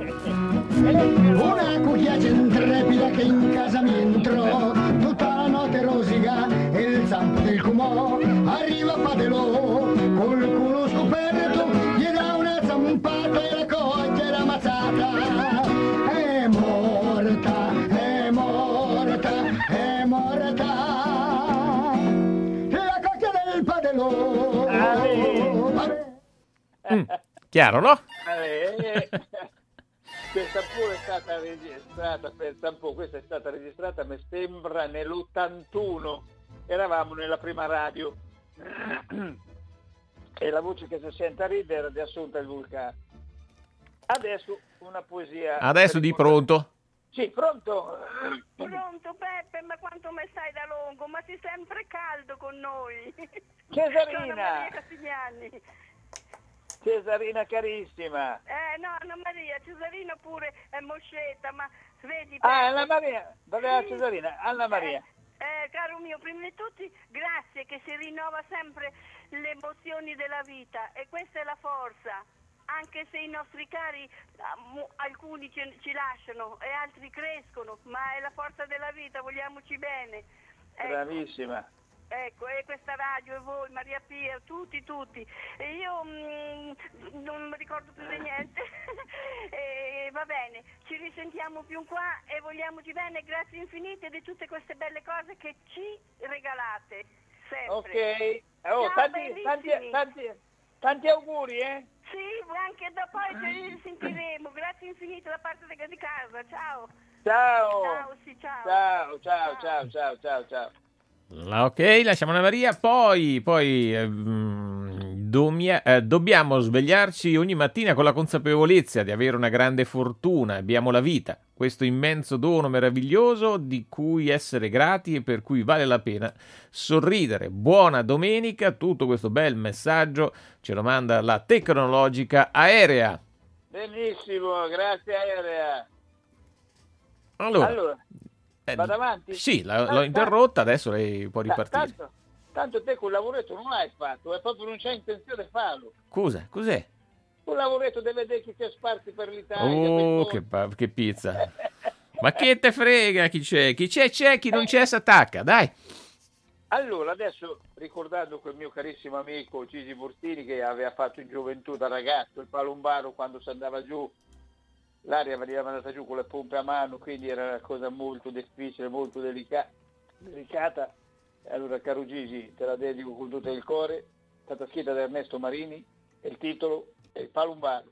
Una cucchiaia intrepida che in casa mi entrò, tutta la notte rosica e il zampo del cumò, arriva Padelò, col culo scoperto, gli dà una zampata e la coglie la mazzata. È morta, è morta, è morta, la coglia del Padelò.
Mm, chiaro, no?
Eh, questa pure è stata registrata, pensa un po', questa è stata registrata, mi sembra, nell'ottantuno, eravamo nella prima radio e la voce che si sente a ridere era di Assunta il Vulcano. Adesso una poesia.
Adesso di pronto.
Sì, pronto?
Pronto Peppe, ma quanto me stai da lungo? Ma sei sempre caldo con noi.
Cesarina.
Sono Maria Castigliani.
Cesarina carissima.
Eh no, Anna Maria, Cesarina pure è moscetta, ma vedi...
Ah, Anna Maria, voleva Cesarina, Anna Maria.
Eh, eh, caro mio, prima di tutti grazie che si rinnova sempre le emozioni della vita e questa è la forza. Anche se i nostri cari, alcuni ci, ci lasciano e altri crescono, ma è la forza della vita, vogliamoci bene. Ecco.
Bravissima.
Ecco, e questa radio, e voi, Maria Pia, tutti, tutti. E io mh, non mi ricordo più di niente. E va bene, ci risentiamo più qua e vogliamoci bene, grazie infinite di tutte queste belle cose che ci regalate. Sempre.
Ok, oh,
Ciao,
tanti, tanti, tanti, tanti auguri, eh?
Sì, anche dopo ci risentiremo. Grazie infinite da parte di casa. Ciao.
Ciao.
Ciao, sì, ciao.
Ciao, ciao, ciao, ciao, ciao, ciao.
Ok, lasciamo Anna Maria. Poi, poi ehm, domia- eh, dobbiamo svegliarci ogni mattina con la consapevolezza di avere una grande fortuna. Abbiamo la vita, questo immenso dono meraviglioso di cui essere grati e per cui vale la pena sorridere. Buona domenica, tutto questo bel messaggio ce lo manda la tecnologica Aerea.
Benissimo, grazie Aerea.
Allora,
allora vado avanti?
Sì, la, l'ho interrotta, adesso lei può ripartire.
Tanto, tanto te quel lavoretto non l'hai fatto, è proprio non c'è intenzione di farlo.
Scusa, cos'è?
Un lavoretto deve vedere chi c'è sparsi per l'Italia.
Oh,
per
che, pa- che pizza. Ma che te frega chi c'è? Chi c'è c'è, chi non c'è si attacca, dai.
Allora, adesso ricordando quel mio carissimo amico Gigi Burtini che aveva fatto in gioventù da ragazzo, il palombaro quando si andava giù, l'aria veniva mandata giù con le pompe a mano, quindi era una cosa molto difficile, molto delica- delicata. Allora, caro Gigi, te la dedico con tutto il cuore, è stata scritta da Ernesto Marini e il titolo è Il Palombaro.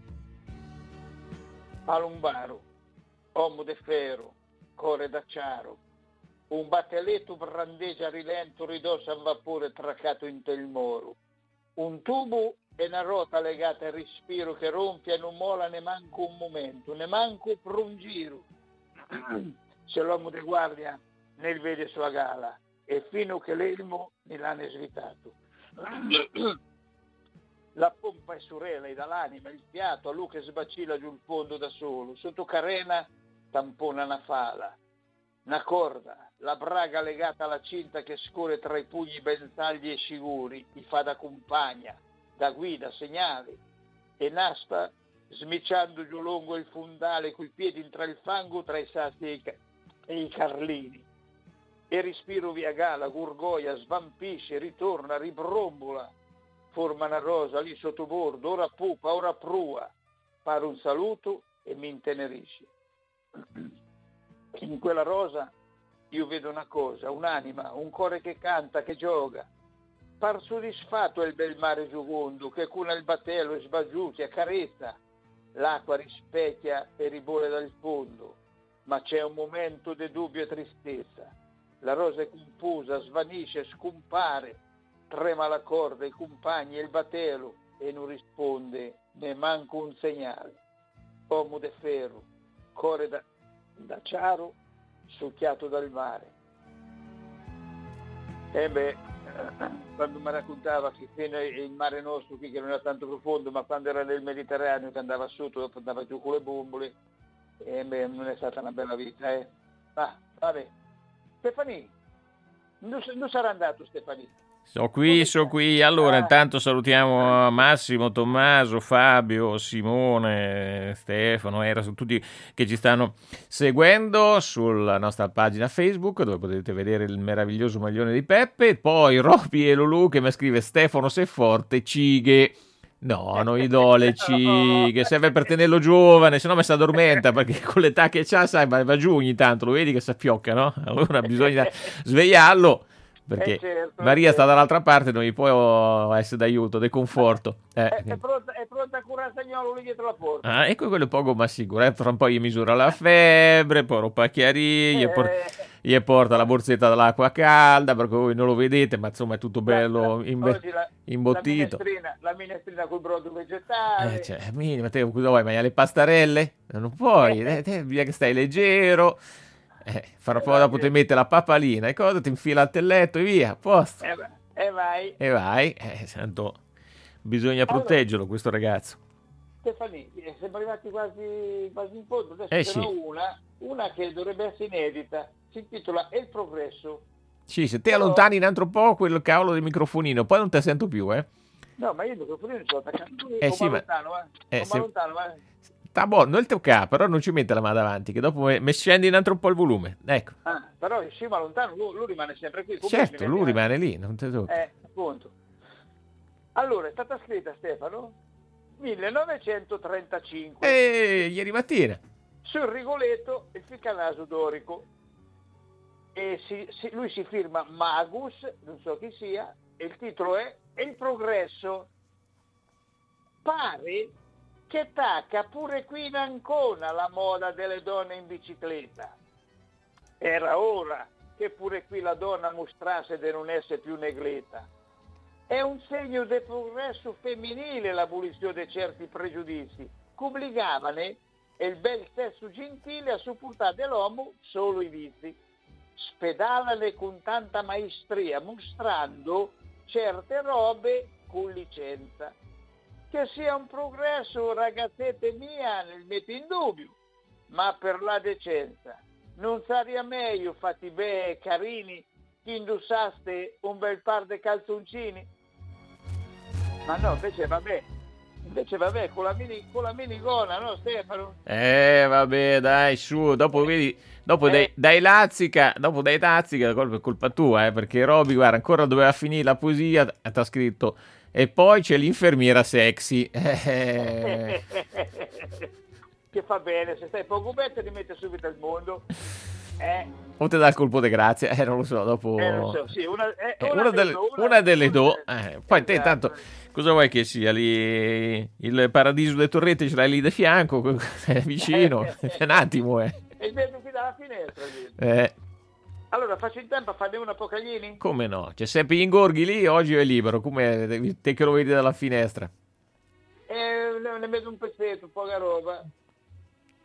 Palombaro, uomo de ferro, core d'acciaro, un battelletto brandeggia a rilento ridosso a vapore traccato in il moro, un tubo e una rota legata al respiro che rompe e non mola ne manco un momento, ne manco per un giro. Se l'uomo di guardia nel vede sua gala e fino che l'elmo ne l'ha svitato. La pompa è surela, e dall'anima il fiato, a lui che sbacilla giù il fondo da solo. Sotto carena tampona una fala, una corda, la braga legata alla cinta che scorre tra i pugni ben saldi e sicuri, gli fa da compagna, da guida, segnali, e naspa smicciando giù lungo il fondale coi piedi tra il fango, tra i sassi e i, ca- e i carlini. E respiro via gala, gurgoia, svampisce, ritorna, ribrombola, forma una rosa lì sottobordo, ora pupa, ora prua, pare un saluto e mi intenerisce. In quella rosa io vedo una cosa, un'anima, un cuore che canta, che gioca. Par soddisfatto è il bel mare giugondo, che cuna il battello e sbagiucchia, carezza. L'acqua rispecchia e ribole dal fondo, ma c'è un momento di dubbio e tristezza. La rosa è confusa, svanisce, scompare, trema la corda, i compagni e il battello, e non risponde, ne manca un segnale. Uomo de ferro, cuore da, d'acciaro, succhiato dal mare. E beh, quando mi raccontava che fino il mare nostro qui che non era tanto profondo, ma quando era nel Mediterraneo che andava sotto, dopo andava giù con le bombole, e beh, non è stata una bella vita, eh. Ma vabbè. Stefani, non, non sarà andato Stefani?
Sono qui, sono qui. Allora, intanto salutiamo Massimo, Tommaso, Fabio, Simone, Stefano, Era, su tutti che ci stanno seguendo sulla nostra pagina Facebook, dove potete vedere il meraviglioso maglione di Peppe. Poi Roby e Lulu che mi scrive: Stefano, sei forte, cighe. No, non gli do le cighe, serve per tenerlo giovane, se no mi si addormenta, perché con l'età che c'ha, sai, va, va giù ogni tanto, lo vedi che si affiocca, no? Allora bisogna svegliarlo. Perché
eh certo,
Maria
certo.
sta dall'altra parte, non gli può essere d'aiuto, di conforto. Eh.
È, è, pronta, è pronta a curare il Sagnolo lì dietro la porta.
Ah, ecco, quello è poco ma sicuro. Eh. Fra un po' gli misura la febbre, poi rompa chiarì, gli,
Eh.
por- gli porta la borsetta dell'acqua calda, perché voi non lo vedete, ma insomma è tutto bello imbe-
Oggi la,
imbottito.
La minestrina, la minestrina col brodo vegetale.
Eh, cioè, minima, te cosa vuoi, mangiare le pastarelle? Non puoi, eh, te, via che stai leggero. Eh, farà poi dopo ti mette la papalina e cosa, ti infila al letto e via, a posto.
E eh, vai.
E vai, eh, santo, bisogna
Allora,
proteggerlo questo ragazzo.
Stefani, siamo arrivati quasi, quasi in fondo, adesso
Eh,
ce n'ho
sì.
una, una che dovrebbe essere inedita, si intitola Il progresso.
Sì, se te
Però-
allontani un altro po' quel cavolo del microfonino, poi non te sento più, eh.
No, ma io il microfonino ce l'ho attaccato qui,
Eh,
o
sì, ma-
lontano, eh.
eh,
o
se-
lontano, eh.
Sta buono, non il teu capo, però non ci mette la mano davanti, che dopo mi scendi un altro po' il volume. Ecco,
Ah, però sì, ma lontano, lui, lui rimane sempre qui. Comunque
certo,
mi
lui
vede-
rimane lì, non te tocca.
Eh, appunto. Allora, è stata scritta, Stefano, millenovecentotrentacinque.
E ieri mattina.
Sul Rigoletto e Ficcanaso Dorico. E si- si- lui si firma Magus, non so chi sia, e il titolo è Il progresso. Pare che tacca pure qui in Ancona la moda delle donne in bicicletta. Era ora che pure qui la donna mostrasse di non essere più negletta. È un segno del progresso femminile l'abolizione di certi pregiudizi che obbligavano il bel sesso gentile a sopportare dell'uomo solo i vizi. Spedalane con tanta maestria, mostrando certe robe con licenza. Che sia un progresso, ragazzette mia, nel metto in dubbio, ma per la decenza. Non sarebbe meglio, fatti bene, carini, che indossaste un bel par di calzoncini? Ma no, invece vabbè, invece vabbè, con la, mini, con la minigonna, no Stefano?
Eh, vabbè, dai, su, dopo vedi, dopo dai, dai lazzica, dopo dai tazzica, la colpa è colpa tua, eh, perché Roby, guarda, ancora doveva finire la poesia, ti ha scritto, e poi c'è l'infermiera sexy. Eh.
Che fa bene, se stai poco bene ti mette subito al mondo. Eh,
O te dà il colpo di grazia, eh, non lo so, dopo...
eh, non so, sì, una, eh,
Eh,
una
una,
delle
delle,
due, una-
una delle due, eh, poi te
Esatto.
intanto cosa vuoi che sia lì il paradiso delle torrette, ce l'hai lì di fianco, è vicino, è un attimo, eh.
E vedo qui dalla finestra. lì.
Eh,
Allora faccio in tempo a farne una Pocaglini?
come no, c'è sempre gli ingorghi lì, oggi è libero, come te che lo vedi dalla finestra.
Eh, ne, ne vedo un pezzetto, poca roba.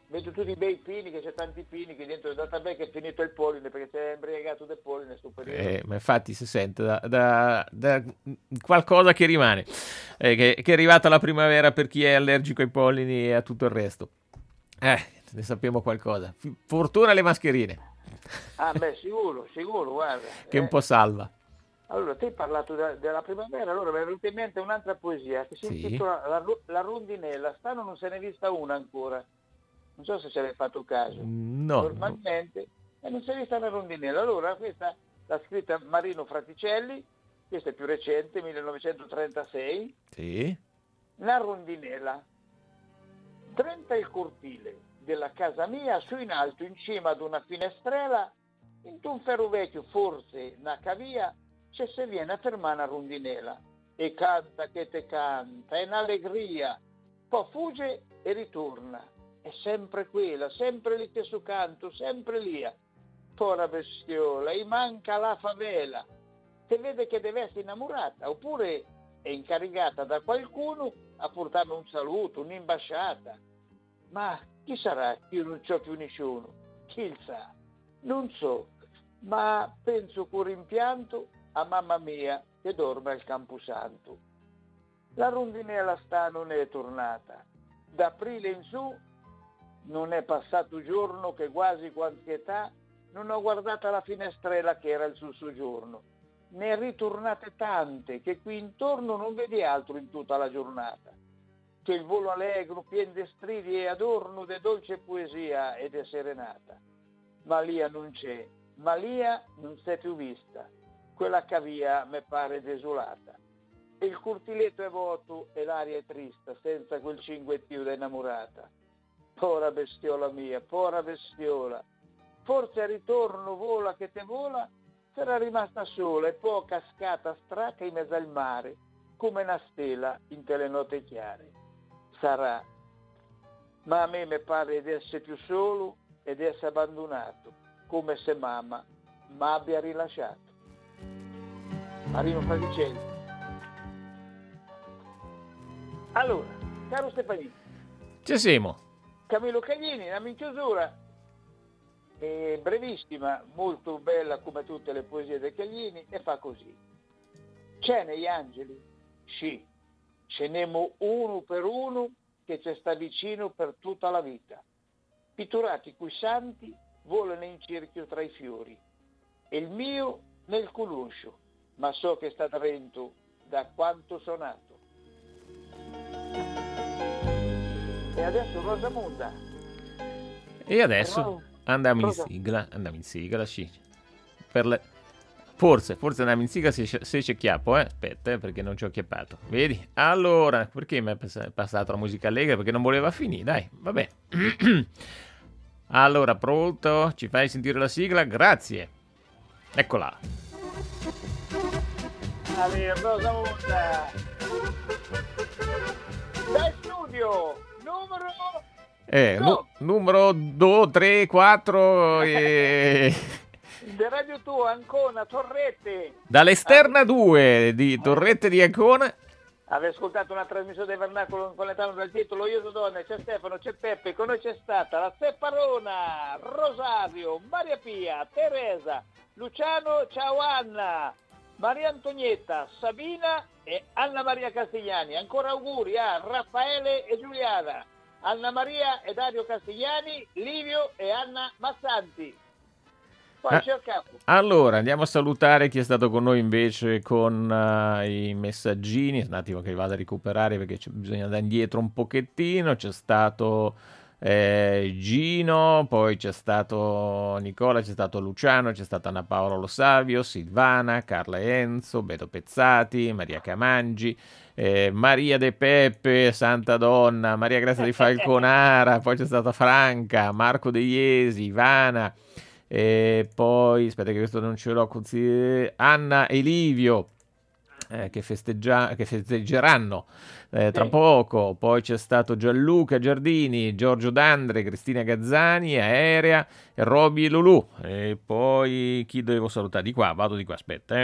vedo tutti i bei pini, che c'è tanti pini, che dentro il database è finito il polline, perché c'è embriagato del polline sto periodo.
Eh, ma infatti si sente da, da- da qualcosa che rimane, eh, che, che è arrivata la primavera per chi è allergico ai pollini e a tutto il resto. Eh, ne sappiamo qualcosa. F- Fortuna alle mascherine,
Ah, beh, sicuro, sicuro, guarda.
che un
eh.
po' salva.
Allora, te hai parlato da- della primavera, allora mi è venuta in mente un'altra poesia che si
Sì.
intitola La, ru- La rondinella. Stanno non se n'è vista una ancora. Non so se ce l'hai fatto caso.
No,
Normalmente e non si è vista la rondinella. Allora, questa l'ha scritta Marino Fraticelli, questa è più recente, millenovecentotrentasei.
sì.
La rondinella. Trenta il cortile della casa mia, su in alto, in cima ad una finestrella, in un ferro vecchio, forse una cavia, c'è se viene a fermare una rondinella. E canta che te canta, è un'allegria. Poi fugge e ritorna. È sempre quella, sempre lì che su canto, sempre lì. Povera bestiola, gli manca la favela. Te vede che deve essere innamorata, oppure è incaricata da qualcuno a portarmi un saluto, un'imbasciata. Ma chi sarà che io non c'ho più nessuno? Chi il sa? Non so, ma penso con rimpianto a mamma mia che dorme al Camposanto. La rondinella sta non è tornata. Da aprile in su non è passato giorno che quasi qualche età non ho guardato la finestrella che era il suo soggiorno. Ne è ritornate tante che qui intorno non vedi altro in tutta la giornata. Che il volo allegro, pien de stridi e adorno de dolce poesia ed è serenata. Ma Lia non c'è, ma Lia non si è più vista. Quella cavia me pare desolata. E il cortiletto è vuoto e l'aria è trista, senza quel cinguettio da innamorata. Povera bestiola mia, povera bestiola. Forse al ritorno vola che te vola, sarà rimasta sola e poi cascata straca in mezzo al mare, come una stella in te le note chiare. Sarà. Ma a me mi pare di essere più solo ed essere abbandonato, come se mamma mi abbia rilasciato. Marino Fraticelli. Allora, caro Stefanino,
Ci siamo.
Camillo Caglini, la in chiusura, è brevissima, molto bella come tutte le poesie dei Caglini, e fa così. C'è negli angeli? Sì, ce n'emo uno per uno che ci sta vicino per tutta la vita. Pitturati cui santi volano in cerchio tra i fiori, e il mio nel conoscio, ma so che sta dentro da quanto sono nato. E adesso Rosamonda.
E adesso
Però-
andiamo in
cosa?
sigla, andiamo in sigla, sì. Per le... Forse, forse andiamo in sigla se, se c'è chiappo, eh? Aspetta, eh, perché non ci ho chiappato. Vedi? Allora, perché mi è pass- è passata la musica allegra? Perché non voleva finire, dai, vabbè. Allora, pronto? Ci fai sentire la sigla? Grazie. Eccola.
Allora, Rosamonda. Dal studio, numero...
Eh, nu- numero due, tre, quattro e...
di Radio Tua, Ancona, Torrette.
Dall'esterna due di Torrette di Ancona.
Avete ascoltato una trasmissione del Vernacolo Napoletano dal titolo Io sono donna, c'è Stefano, c'è Peppe, con noi c'è stata la Steffarona, Rosario, Maria Pia, Teresa, Luciano, ciao Anna, Maria Antonietta, Sabina e Anna Maria Castigliani. Ancora auguri a Raffaele e Giuliana, Anna Maria e Dario Castigliani, Livio e Anna Massanti. Poi
Ah.
c'è il capo.
Allora, andiamo a salutare chi è stato con noi invece con uh, i messaggini. Un attimo che vado a recuperare perché c'è- bisogna andare indietro un pochettino. C'è stato eh, Gino, poi c'è stato Nicola, c'è stato Luciano, c'è stata Anna Paola Lo Savio, Silvana, Carla Enzo, Beto Pezzati, Maria Camangi, eh, Maria De Peppe, Santa Donna, Maria Grazia di Falconara, poi c'è stata Franca, Marco De Iesi, Ivana. E poi, aspetta che questo non ce l'ho, consi- Anna e Livio eh, che, festeggia- che festeggeranno eh, tra
Sì.
poco. Poi c'è stato Gianluca Giardini, Giorgio D'Andre, Cristina Gazzani, Aerea, Roby e Lulù. E poi chi dovevo salutare? Di qua, vado di qua, aspetta. Eh.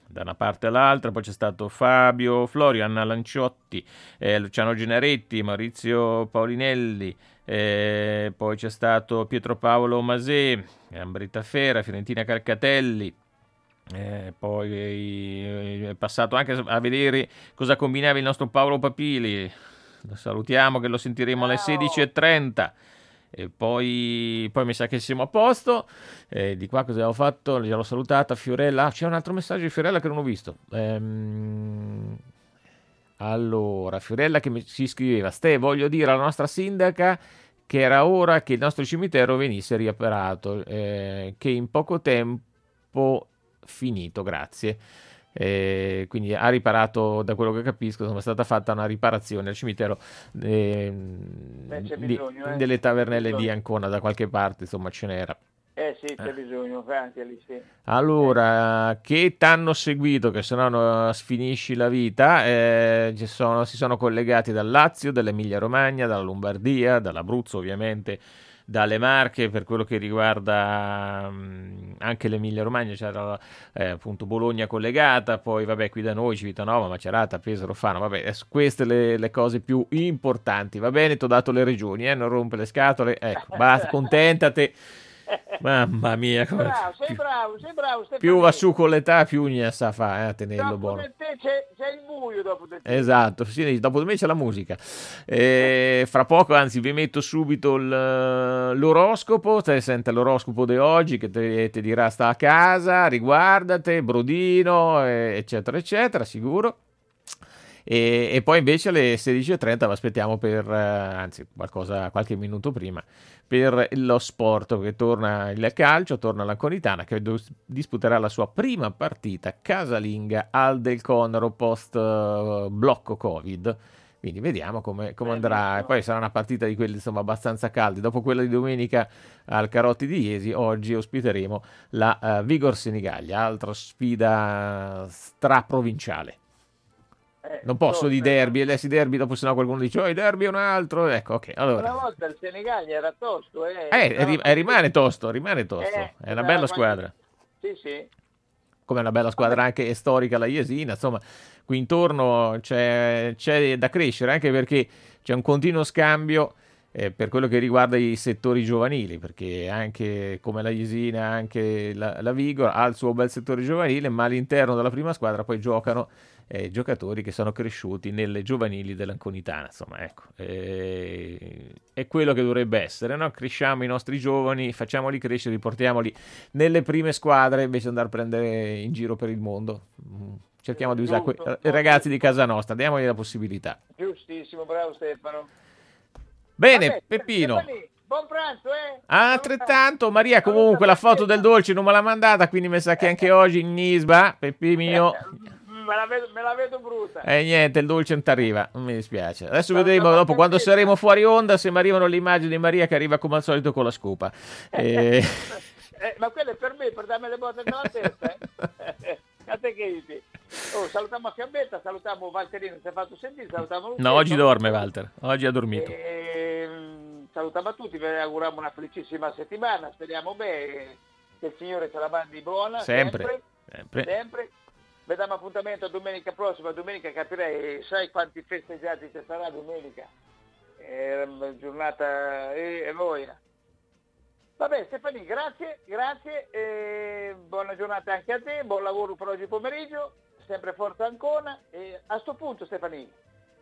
da una parte all'altra. Poi c'è stato Fabio Florio, Anna Lanciotti, eh, Luciano Genaretti, Maurizio Paulinelli, eh, poi c'è stato Pietro Paolo Masè, Ambrita Fera, Fiorentina Calcatelli. Eh, poi eh, è passato anche a vedere cosa combinava il nostro Paolo Papili. Lo salutiamo, che lo sentiremo alle sedici e trenta. E poi, poi mi sa che siamo a posto. Eh, di qua cosa abbiamo fatto? Già l'ho salutata Fiorella. Ah, c'è un altro messaggio di Fiorella che non ho visto. Ehm, allora, Fiorella che mi, si scriveva: Ste, voglio dire alla nostra sindaca che era ora che il nostro cimitero venisse riaperto, eh, che in poco tempo finito, grazie. Eh, quindi ha riparato, da quello che capisco, insomma, è stata fatta una riparazione al cimitero eh,
Beh, c'è
di,
bisogno, eh.
delle tavernelle
C'è
di
bisogno.
Ancona, da qualche parte, insomma, ce n'era.
Eh sì, c'è bisogno, anche lì sì.
Allora, che t'hanno seguito, che se no no, sfinisci la vita, eh, ci sono, si sono collegati dal Lazio, dall'Emilia Romagna, dalla Lombardia, dall'Abruzzo ovviamente, dalle Marche. Per quello che riguarda mh, anche l'Emilia Romagna c'era eh, appunto Bologna collegata, poi vabbè qui da noi Civitanova, Macerata, Pesaro, Fano, vabbè adesso queste le, le cose più importanti. Va bene, ti ho dato le regioni, eh, non rompe le scatole, ecco, basta, contentate. Mamma mia, come...
Bravo, sei bravo, sei bravo. Stefano.
Più va su con l'età, più ne sa fa, eh, a tenerlo
Dopo
buono.
di te c'è, c'è il buio dopo di te.
Esatto, sì, dopo di me c'è la musica. Eh, fra poco, anzi, vi metto subito il- l'oroscopo. Te sente l'oroscopo di oggi che te, te dirà sta a casa, riguardate, brodino, eh, eccetera, eccetera, sicuro. E, e poi invece alle sedici e trenta vi aspettiamo per, eh, anzi, qualcosa, qualche minuto prima, per lo sport, che torna il calcio, torna l'Anconitana, che dos- disputerà la sua prima partita casalinga al Del Conero post eh, blocco Covid. Quindi vediamo come, come andrà. E poi sarà una partita di quelli insomma abbastanza caldi. Dopo quella di domenica al Carotti di Iesi, oggi ospiteremo la eh, Vigor Senigallia, altra sfida straprovinciale.
Eh,
Non posso
tosto,
di derby, adesso i derby, dopo sennò qualcuno dice oh i derby è un altro, ecco, ok, allora.
Una volta il Senegal era tosto, eh.
Eh,
Però-
ri- eh, rimane tosto, rimane tosto,
Eh,
è una
era
bella
quando-
squadra,
Sì, sì.
come una bella squadra anche storica la Jesina, insomma, qui intorno c'è, c'è da crescere, anche perché c'è un continuo scambio eh, per quello che riguarda i settori giovanili, perché anche come la Jesina, anche la, la Vigor ha il suo bel settore giovanile, ma all'interno della prima squadra poi giocano eh, giocatori che sono cresciuti nelle giovanili dell'Anconitana, insomma, ecco, eh, è quello che dovrebbe essere, no? Cresciamo i nostri giovani, facciamoli crescere, portiamoli nelle prime squadre invece di andare a prendere in giro per il mondo. Mm, cerchiamo di usare que- i ragazzi di casa nostra, diamogli la possibilità.
Giustissimo, bravo Stefano.
Bene,
Vabbè,
Peppino.
Stefani, buon pranzo, eh.
Altrettanto, Maria, comunque la foto del dolce non me l'ha mandata, quindi mi sa che anche oggi in Nisba, Peppi mio,
Me la vedo, me la vedo brutta.
e eh, niente, il dolce non ti arriva, non mi dispiace. Adesso vedremo dopo, quando saremo fuori onda, se mi arrivano le immagini di Maria che arriva come al solito con la scopa. Eh,
Eh, ma quello è per me, per darmi le botte nella testa, eh. A te che dici? Oh, salutiamo a Fiammetta, salutiamo Valterino, si è fatto sentire, salutiamo Luciano.
no, oggi dorme Walter, oggi ha dormito.
E, salutiamo a tutti, vi auguriamo una felicissima settimana, speriamo bene che il Signore ce la mandi buona,
Sempre,
sempre,
sempre.
sempre. Vediamo appuntamento a domenica prossima, domenica capirei, sai quanti festeggiati ci sarà domenica, è una giornata e- eroica. Vabbè Stefani, grazie, grazie, e buona giornata anche a te, buon lavoro per oggi pomeriggio, sempre forza Ancona, e a sto punto Stefani,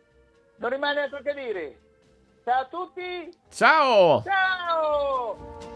non rimane altro che dire, ciao a tutti,
Ciao!
ciao!